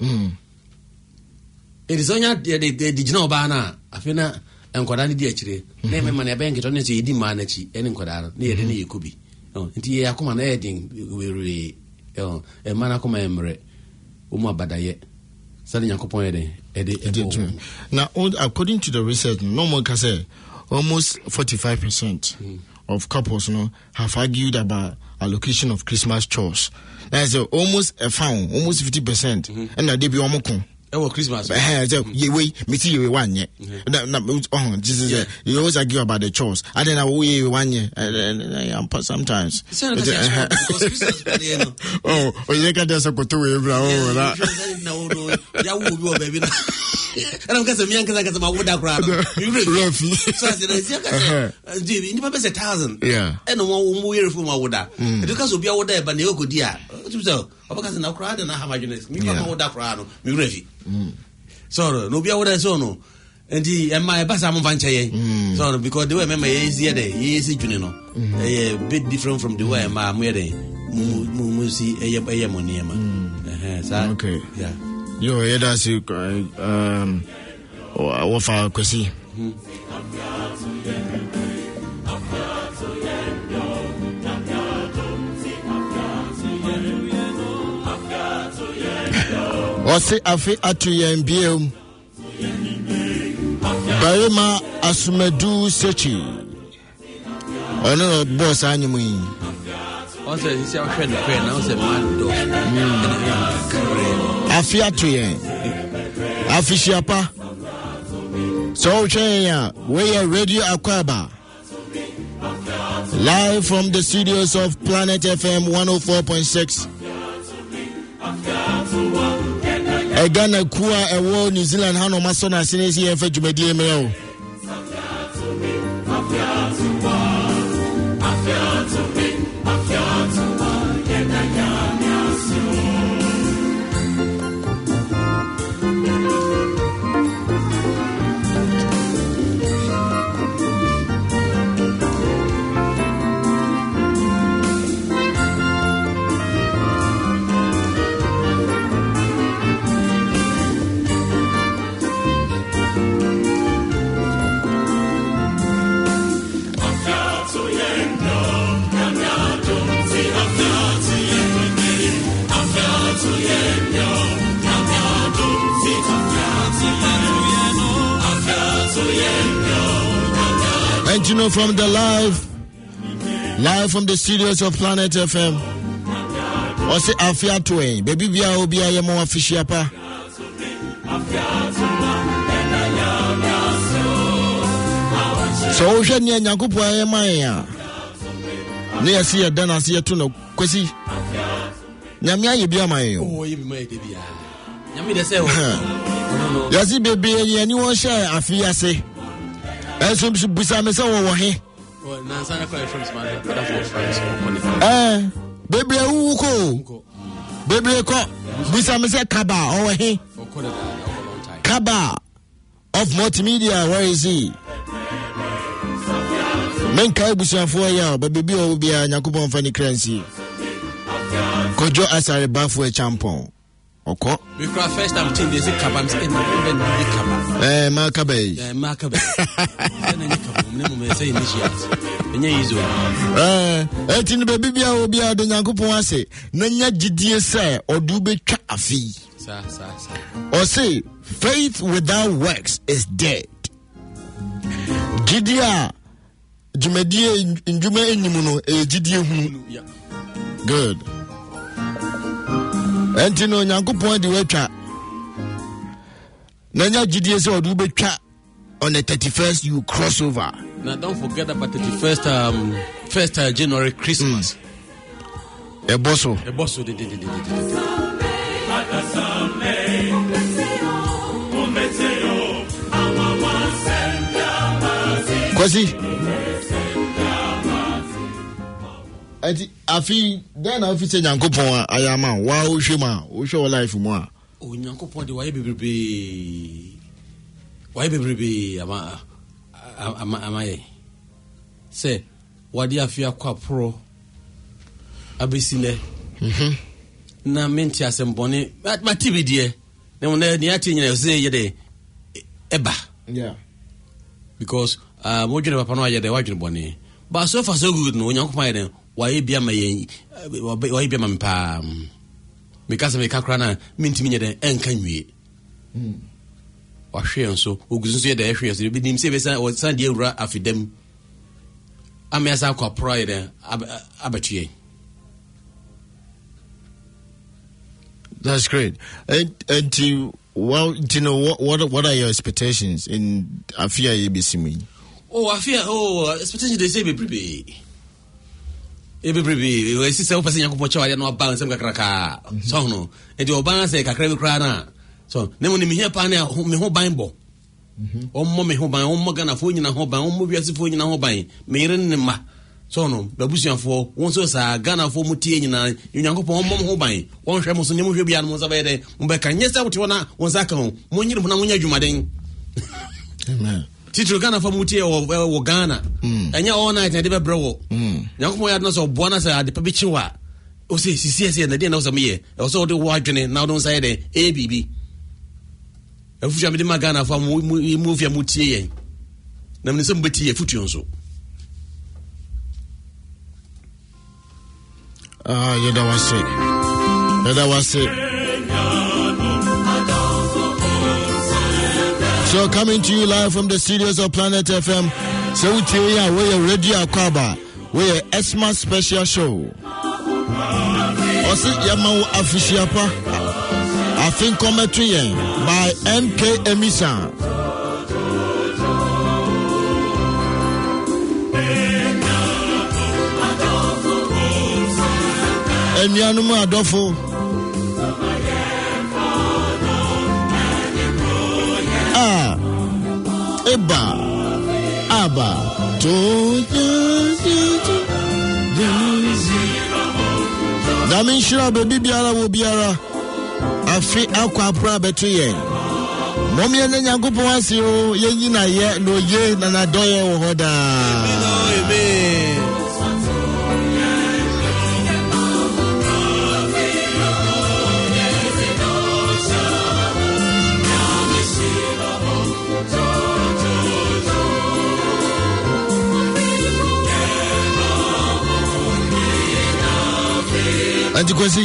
it is onya de digina oba na afena enkoda ne di akire na mema na be enketwa ne se edi ma na chi ene enkoda no ne yede ne yekubi nti ye akoma na edin we e mana koma emre umu abadaye sadi yakopon ede now according to the research no more can say almost 45% of couples have argued about allocation of Christmas chores. That's almost almost 50% and that they be omokon Christmas. We see you one year. You always argue about the chores. I don't know we 1 year. Sometimes. Oh, you can just put away. And I'm going to get my wood crowd. So I said, you never say 1,000. Yeah. And no one weary from my wood. Because we are there, but you could, yeah. So, because now crowd and I have my units. Me, my wood crowd, me ready. So, no be a so no. And my bass, I'm fancy. So, because the way my easier day, easy, you know, a bit different from the way my wedding. Musi, a money. Okay. Yeah. Yo, that's what for Kwesi. Ose afi atuye mbiem. Barima Asumedu Sechi. Ono boss anyimu yi. Also, he said, "I'm trying to pray now." Say, "Man, do." Afi atuye. Afi shiapa. So Chenya, we are Radio Akwaba. Live from the studios of Planet FM 104.6. Ghana Kua Ewo New Zealand Hano Masona Sinesi Efe Jumedi Emeo. And you know, from the live from the studios of Planet FM. Ose afia toe, baby bia obi aye mo afishia pa. So hwe ne Nyankopon aye man ya. Ne yesi ya dan ase yeto no Kwesi. Nyame aye bia man yo. Oh, ye bi mai de bia. Nyame de se o. Yasi baby ye ni won share afia se. Eso busa me se wo he. Oh, na sana kwa from smart. That's for friends. Baby uko. Baby ko. Busa me se Kaba o he. Kaba of multimedia, where is he? Men kai busa fo ya baby o bia Nyankopon fa ni currency. Kojo asare ba fo e champion. Oko. Because first time team they say Kaba in Kaba. Makabe. Makabe. Say initiate. Etin baby bia obi ado Nyankopon ase na nya gidie say odu betwa afi. Or say faith without works is dead. Gidia jumedie njuma enyim no gidie hu. Good. Entino Nyankopon di wetwa. Na nya gidie say odu betwa on the 31st you cross over. Now don't forget about the first January Christmas. Eboso. Kwasi. Afi then afi say Nyankopon ayama wa wo hwema wo hwe life mu a o Nyankopon de wa bebrebe ama ye say wadi afi akwa pro abesile na menti asembone ma TV de na wona ni ati nyina say ye de eba yeah because mo dwene papa no aye de wadwene bone but so far so good no Nyankopon ye de why be ma yen why be ma mpa because me kakra na mintimi nye de enka nwie wa hwe nso oguzu ye de hwe so bi nim se be san de ewura afidem amesa kwa pride abatue. That's great. And you, well, you know what are your expectations in Afia Yebisimi? Expectations they say be Every we see some person Nyankopon chawa no balance some kakraka so no and the oban say kakra bi kra na so ne mo ni me here pa na me ho ban bo ommo me ho ban ommo gana fo nyina ho ban ommo wiase fo nyina ho ban me yire ne ma so no babusuafo won so sa gana fo mu tie nyina Nyankopon ommo ho ban won hwe mo so ne mo hwe bia no mo zabe de mo be kan nyesa wote wona won sa ka ho mo nyire mo na wonya dwumaden. Amen. Titro Ghana for Mutia or Ghana. And your all night, I never bro. Young had not so bonus at the Pabichua. Oh, see, and the dinner was a mere. Also, the watching now don't say the ABB. If you have been Ghana for move your Mutia. Nam some betty a foot so. Yeah, that was it. So coming to you live from the studios of Planet FM. So we tell you we're Radio Akwaba. We're Esma special show. Also, Yamau Afishiapa. I think commentary by MK Emisa. Enyanuma Adolfo. Eba Aba Damin Shira baby biara wo biara afi akwa pra beto yen Mommy and Nyankopon ase o ye na ye no ye na na doye wo hoda amen. Antikwesi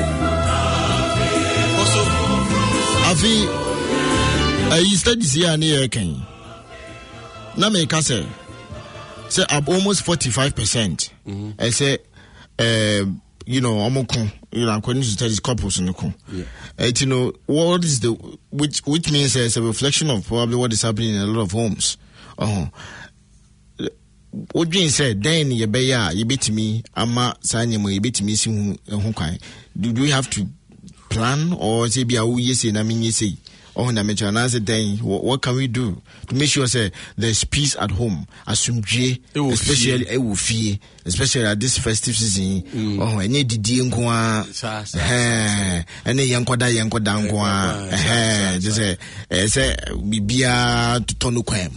also afi I studies here near Ken na me ka say almost 45%. I say you know amokon you know according to studies couples no kon you know what is the which means it's a reflection of probably what is happening in a lot of homes. What you said then you be you beat me ama sanyemo you beat me si ho kwan. Do we have to plan or say be a we say na me say oh na me chana say then what can we do to make sure say there's peace at home asumdwe especially at this festive season any didi nko a any yankoda nko a just say bibia to tonu kwam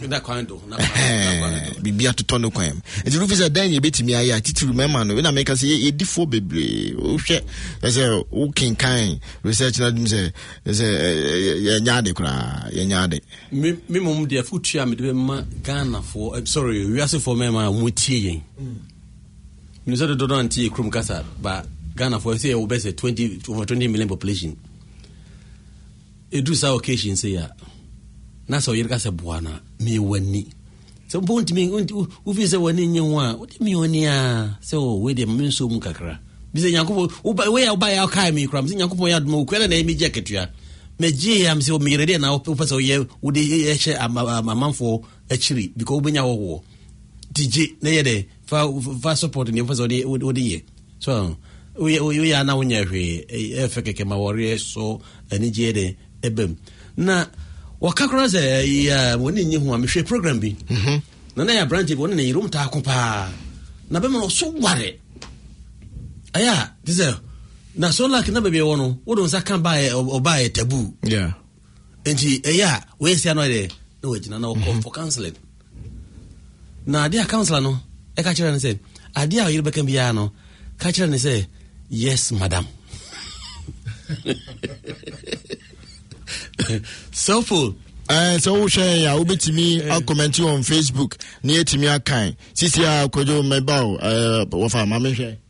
bibia to tonu kwam and if is then you betimi aya titi remember no we na make say e difo bebre o hwe say o kinkan research na dim say nyaade kra nyaade me mum de futua me de ma Ghana for sorry we ask for me ma mutie yen Minnesota don't anti krum kasa but Ghana for say we best 20 million population e do sa occasion say ya na so yirka se boana me wani so bonti me u fi se wani nyenwa o de me wani a so we de me so mu kakra bi se Nyankopon we ya kai me kram se Nyankopon ya dum kwela na emi jaketua meji am se o mi rede na o pese o ye wo de ye hye amanfo achiri because obenya wo DJ na ye de fa support ni pese o de ye so we ya na wonya hwe e fekeke ma wore so ani je de ebem na wakakra ze ya woni nyi ho a mehwe program bi na ya branch bo na yirum ta kopa na be mo so ware aya dize na so like na be wono wo don sa kan ba e taboo enti aya we sia no de no we jina na call for counseling na dia counselor no e ka kire ne say adia yiri bekan bia no ka kire ne say yes madam so full so share ya ubetimi comment on Facebook na yetimi akan sisi akojo mebao wo fa ma me hwe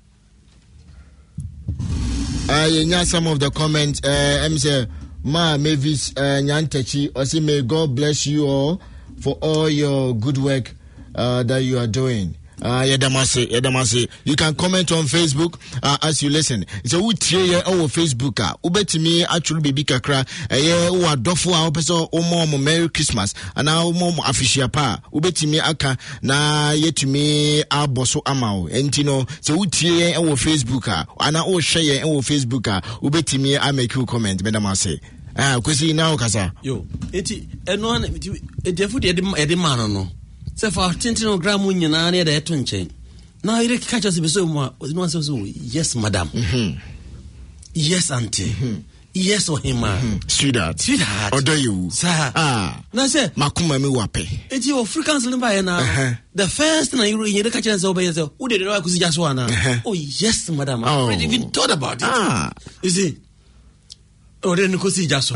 yenya some of the comments say ma Mavis Nyantechi or say may God bless you all for all your good work that you are doing. Yedamase. You can comment on Facebook as you listen. So we tie our Facebook ubetimi actually baby kakra wo adofo a opeso omo Merry Christmas ana omo afishia pa ubetimi aka na yetumi aboso amao entino so we tie our Facebook ana o share our Facebook ubetimi make you comment medamase kwesi na okasa yo enti eno na edefu de man no se for 10 gram nyina na de to nchen na ire catch us be so mo no answer so yes madam yes auntie yes o hima sweetheart odo you sir na say makuma me wape eti Africans limba na the first na you catch us obey say who dey know akusi jaso ana oh yes madam I already even thought about it you see already kusi jaso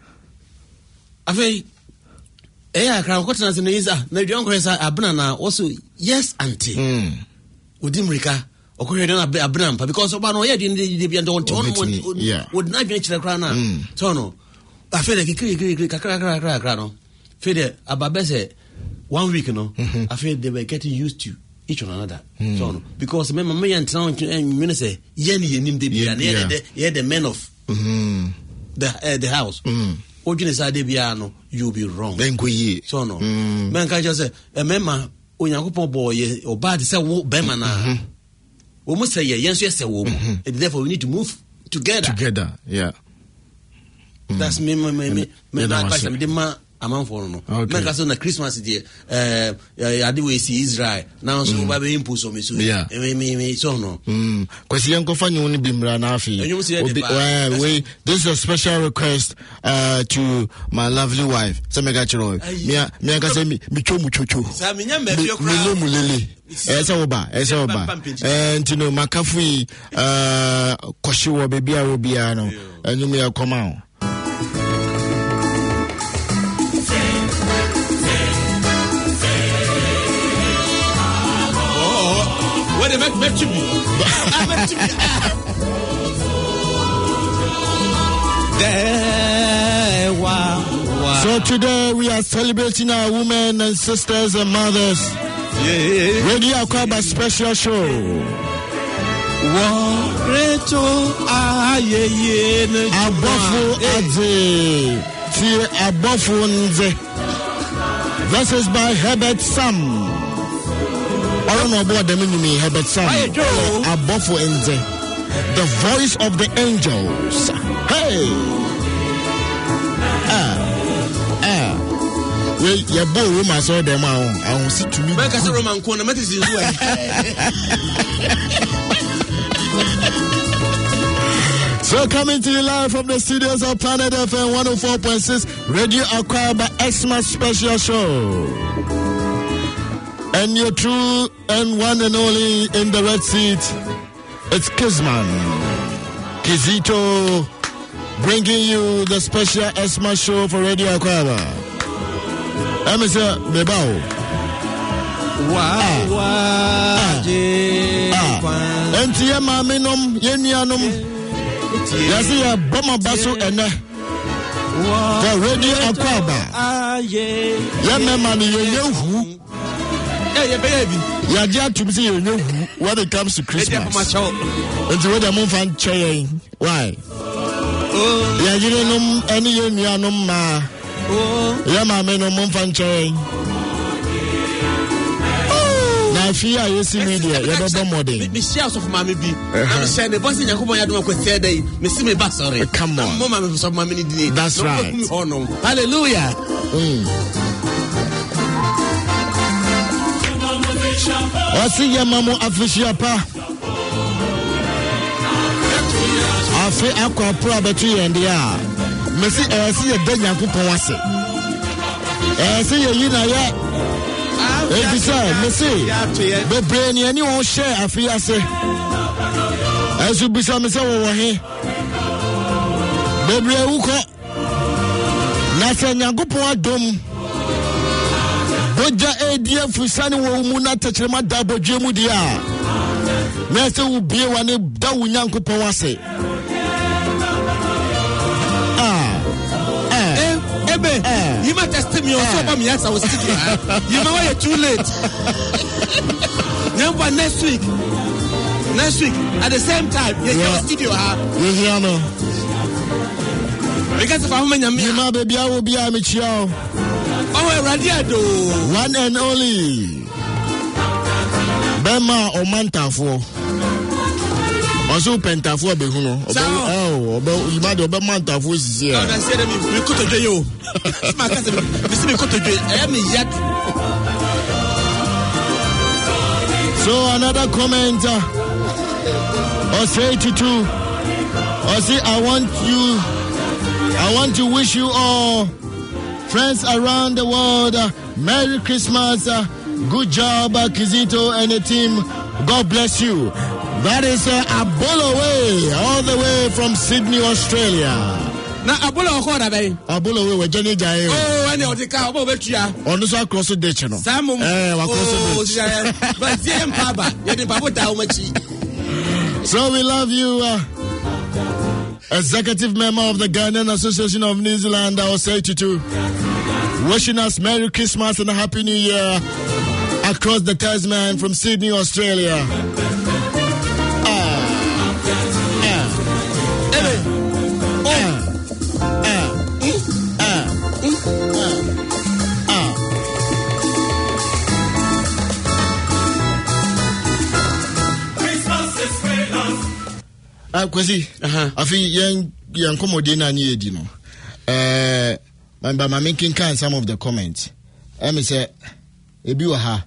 afei akra ko tena se no isa na duan ko esa abna na also yes auntie odimrika okohwe na abna mpa because oba no ye de bia don't would not be chira kra na so no afele kikiri kakra no fede ababe se 1 week no afele they were getting used to each one another so no because me yantina me say ye ni yenim de bia na ye the men of the house Ojine sade bia no you be wrong so no men ka just say emema onyankopon boy o bad say wo bema na wo mo say ye yenso say wo and therefore we need to move together that's me na question me ma among for no men ka say na Christmas dey ade we see Israel now so ba be impose o me so me so no kwesi yanko fanyo ni bimra na afi we this is a special request to my lovely wife say me ga chiro me ka say me chocho sa me nya me fio kra me lele esa oba ntino makafu koshiwo bebi a obi a no enum ya koma What am I to be? So today we are celebrating our women and sisters and mothers. Radio Akwaba special show. This is by Herbert Sam. I don't know about the meaning Herbert Sam. Abofo Enze, the voice of the angels. Hey, your boy woman saw them out. I will see to me. Make us a Roman corner. So coming to you live from the studios of Planet FM 104.6 Radio Akwaba Xmas special show. And your true and one and only in the red seat, it's Kizman Kizito, bringing you the special Esma show for Radio Akwaba. Emisa Bebao. Entia Maminum, Yenianum, Yazia Boma Basu and the Radio Akwaba. Yamamani, baby. Yaja to see you know when it comes to Christmas. It's what I'm fan chain. Why? Yajiranum any yanum ma. Yama menum fan chain. Now, fear you see media, you're not more than the shares of Mammy B. I'm saying the boss in Yakuba Yadu with third day, Miss Me Bassari. Come on, Mama, some money. That's right. Oh no. Hallelujah. Osi ye mamu afishia pa. Afi akwa pro betu ye ndia. Mesi si ye de Nyankopon ase. Si ye yina ye. Ebisa mesi bebre ni ani won share afi ase. Esu bisa mesi wo he. Bebre uko. Na se Nyankopon adom. Boja edia fusani wo mu na techrema da bodwe mu dia. Na se wo bie wane da wo Nyankopon ase. You might test me also about me as I was sitting. You know why you're too late. Number next week at the same time you're in studio. Because if I'm you my baby I will be a Michio. Oh, Radiado. One and only Bema or Mantafo. Also Pentafo Behuno. You might have Mantafo is here. I said, we could do you. My cousin, we could do yet. So another comment. Or say to two. Or say I want to wish you all, friends around the world, Merry Christmas. Good job, Kizito and the team. God bless you. That is Abolowe, all the way from Sydney, Australia. Now, Abolowe, we're Jenny Jay. Oh, I know the car over here. On the across the ditch. So we love you. Executive member of the Ghanaian Association of New Zealand, I will say to you, wishing us Merry Christmas and a Happy New Year across the Tasman from Sydney, Australia. Kwesi, afi yen komodi na ni edi no. I'm making kind some of the comments. Me say ebi wa ha.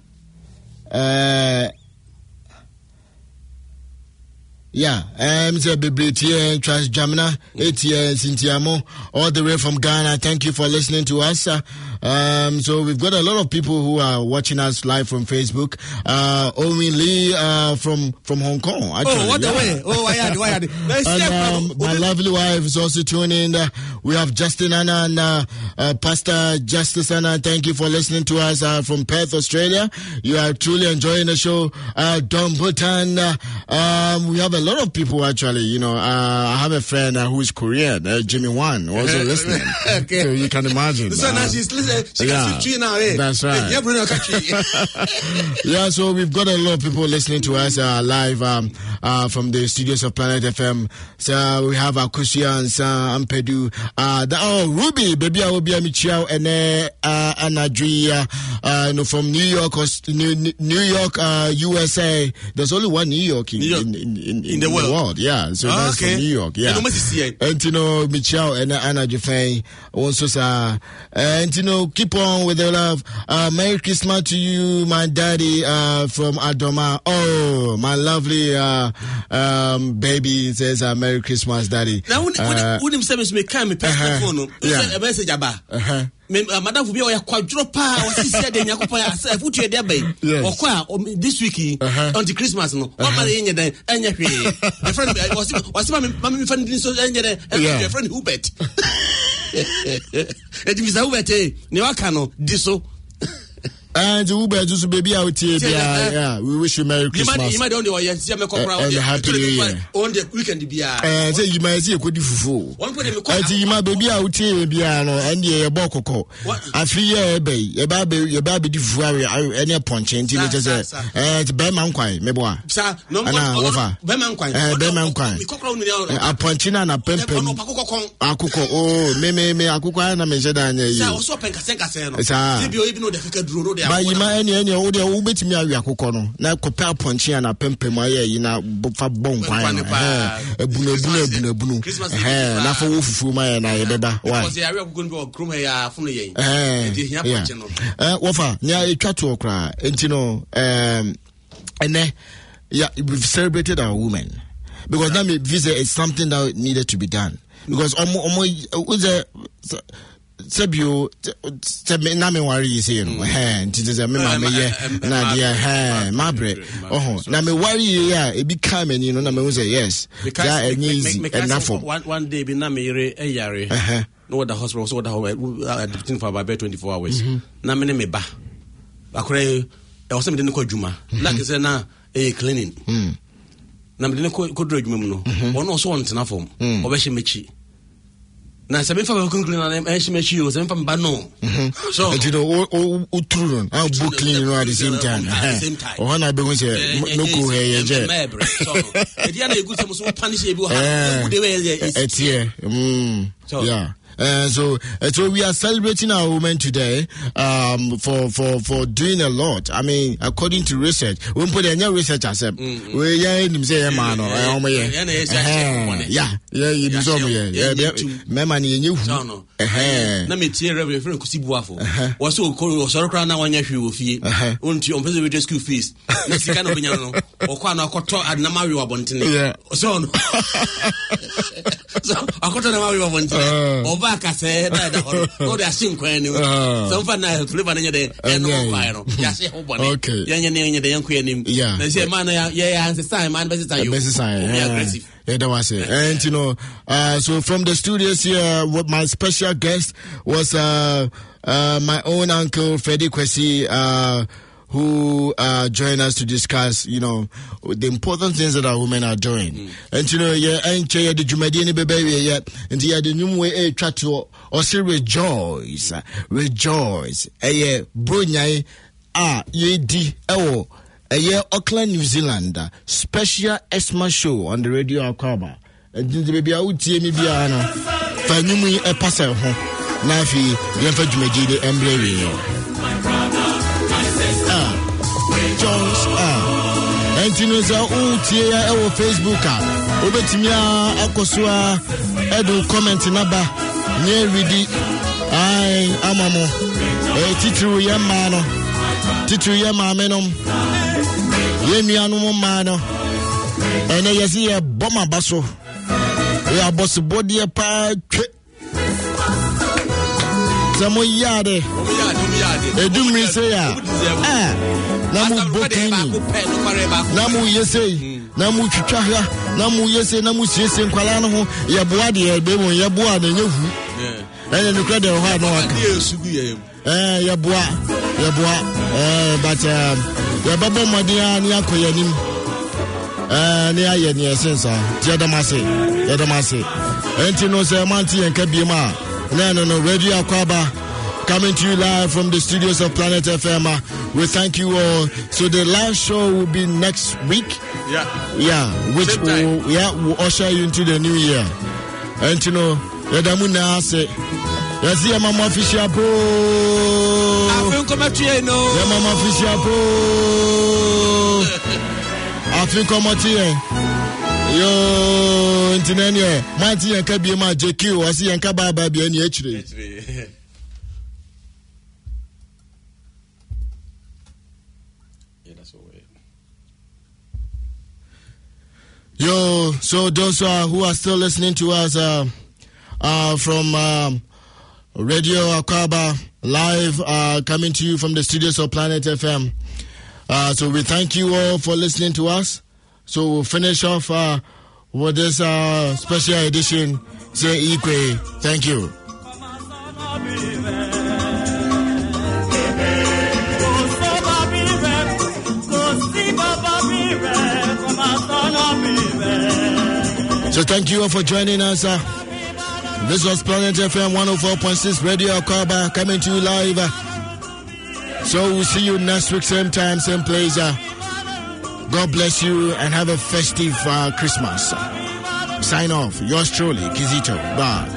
Mr. Biblitia, Trans Jamina, ATN, Sintiamo, all the way from Ghana. Thank you for listening to us. So we've got a lot of people who are watching us live from Facebook. Omi Lee from Hong Kong. Actually, oh, what the way? Oh, why are and my lovely wife is also tuning in. We have Justin Anna and Pastor Justice Anna. Thank you for listening to us from Perth, Australia. You are truly enjoying the show. Don Bhutan. We have a lot of people actually. You know, I have a friend who is Korean, Jimmy Wan, also listening. Okay. So you can imagine. So now she's listening. She can switch now, eh? That's right. Yeah, so we've got a lot of people listening to us live from the studios of Planet FM. So we have Akusia and Ampedu. Ruby, baby, I will be a Michiao and Anadria, from New York, USA. There's only one New York in the world. Yeah, so that's from New York. Yeah, and Michiao and Anadria also and keep on with the love. Merry Christmas to you, my daddy from Adoma. Oh, my lovely baby says Merry Christmas, daddy. Now, when him say me come me phone, a message about. Madam Fubio, ya quadro pa, or she said, and Yakopa, I put you there, babe. Or qua this week on the Christmas, no. What my in there, and your friend was my friend, so your friend Hubert. It is Hubert, Neakano, Diso. And Uber just baby out here. Yeah, we wish you Merry Christmas. You might only and Happy New Year. On the weekend, be say you might see a good fufu. You might baby out here, piano, and ye a bokoko. I feel your baby diffury, any punch, and Beman Quai, Meboa. No, Beman Quai, a punchina and a pempen. Akuko, oh, me, Akuka, and a Mejada. Also, Pencasenca, you even know the figure drew. By you might any old bit me a Yakukono. Now, compare punchy and a pempe my na for bone pine. A blue, Christmas hair, not for wolf for my and I, Beba. Why? The area of Gunbo, Crumaya, from the Wafa, near a chat to cry, and And then, yeah, we've celebrated our women. Because now my visa is something that needed to be done. Because Sabio, Nami worry is here. Hand, it is a Nadia, Mabre. Oh, Nami worry, yeah, it became, and you know, Nami say yes. Because enough. One day, Binami, a yari. No, the hospital, so the whole at for about 24 hours. Namine me ba. Akure, I was something called Juma. Like is na a cleaning. Namine could drag no. One also wants enough for Obeshi. Now, some if I conclude on them, and she was from Bano. So, you know, true. I'll book clean at the same time. Or when I be with no go here, yeah. So we are celebrating our women today for doing a lot. I mean, according to research, we put any research as we say man na me tie reverend friend Kusibuafo was so cry na wanya hwe ofie onti on pese with school fees na sika no benya no okwa na akoto adnama we wabontene so no so akoto na ma we wabontene oba say that all the same kwan some fan na flavor na nyede no fire no ya say ho bone ya nyene de yanko yanim na say man ya answer sign man be say you aggressive. Yeah, that was it. And you know, so from the studios here, what my special guest was my own uncle Freddie Kwesi, who joined us to discuss, you know, the important things that our women are doing. And you know, yeah, and the Jumadi baby yet, and the new way try to also rejoice. Eh, Brunyai, ye a year Auckland, New Zealand special Esma show on the radio Akaba. And the baby out here, maybe Fanumi a passer home. Nafi, Grandpa Jumadi, Embley. Jones, and you know, Tia, our Facebook, Obetimia, Akosua, Edo comment number, near Ridi, Amamo, Titru Yamano, Titru Yamamenum. Yemiano mano, and I see a bomber basso. We are boss body a part. Some yard, do me say, Namu Bokini, Namu Yese, Namu Chichaha, Namu Yese, Namu Yese, Kalano, Yabuadi, Demo, Yabua, and you. And then the credit of hard work. Yabua, but Yababa Madia, Niakoyanim, Nia Sensa, Yadamase, and you know, Samanti and Kabima, no, Radio Aquaba, coming to you live from the studios of Planet FM. We thank you all. So the live show will be next week. Which will usher you into the new year. And you know, Yadamuna say, yes, your mama official pro. Your mama official pro. I think I'm at here. Yo, Intinania, Marty and Kabima, JQ, I see and Kababa be any actually. Yo, so those who are still listening to us from Radio Akaba live, coming to you from the studios of Planet FM. So we thank you all for listening to us. So we'll finish off with this special edition. Say Ikwe. Thank you. So thank you all for joining us. This was Planet FM 104.6 Radio Akaba coming to you live. So we'll see you next week, same time, same place. God bless you and have a festive Christmas. Sign off. Yours truly, Kizito. Bye.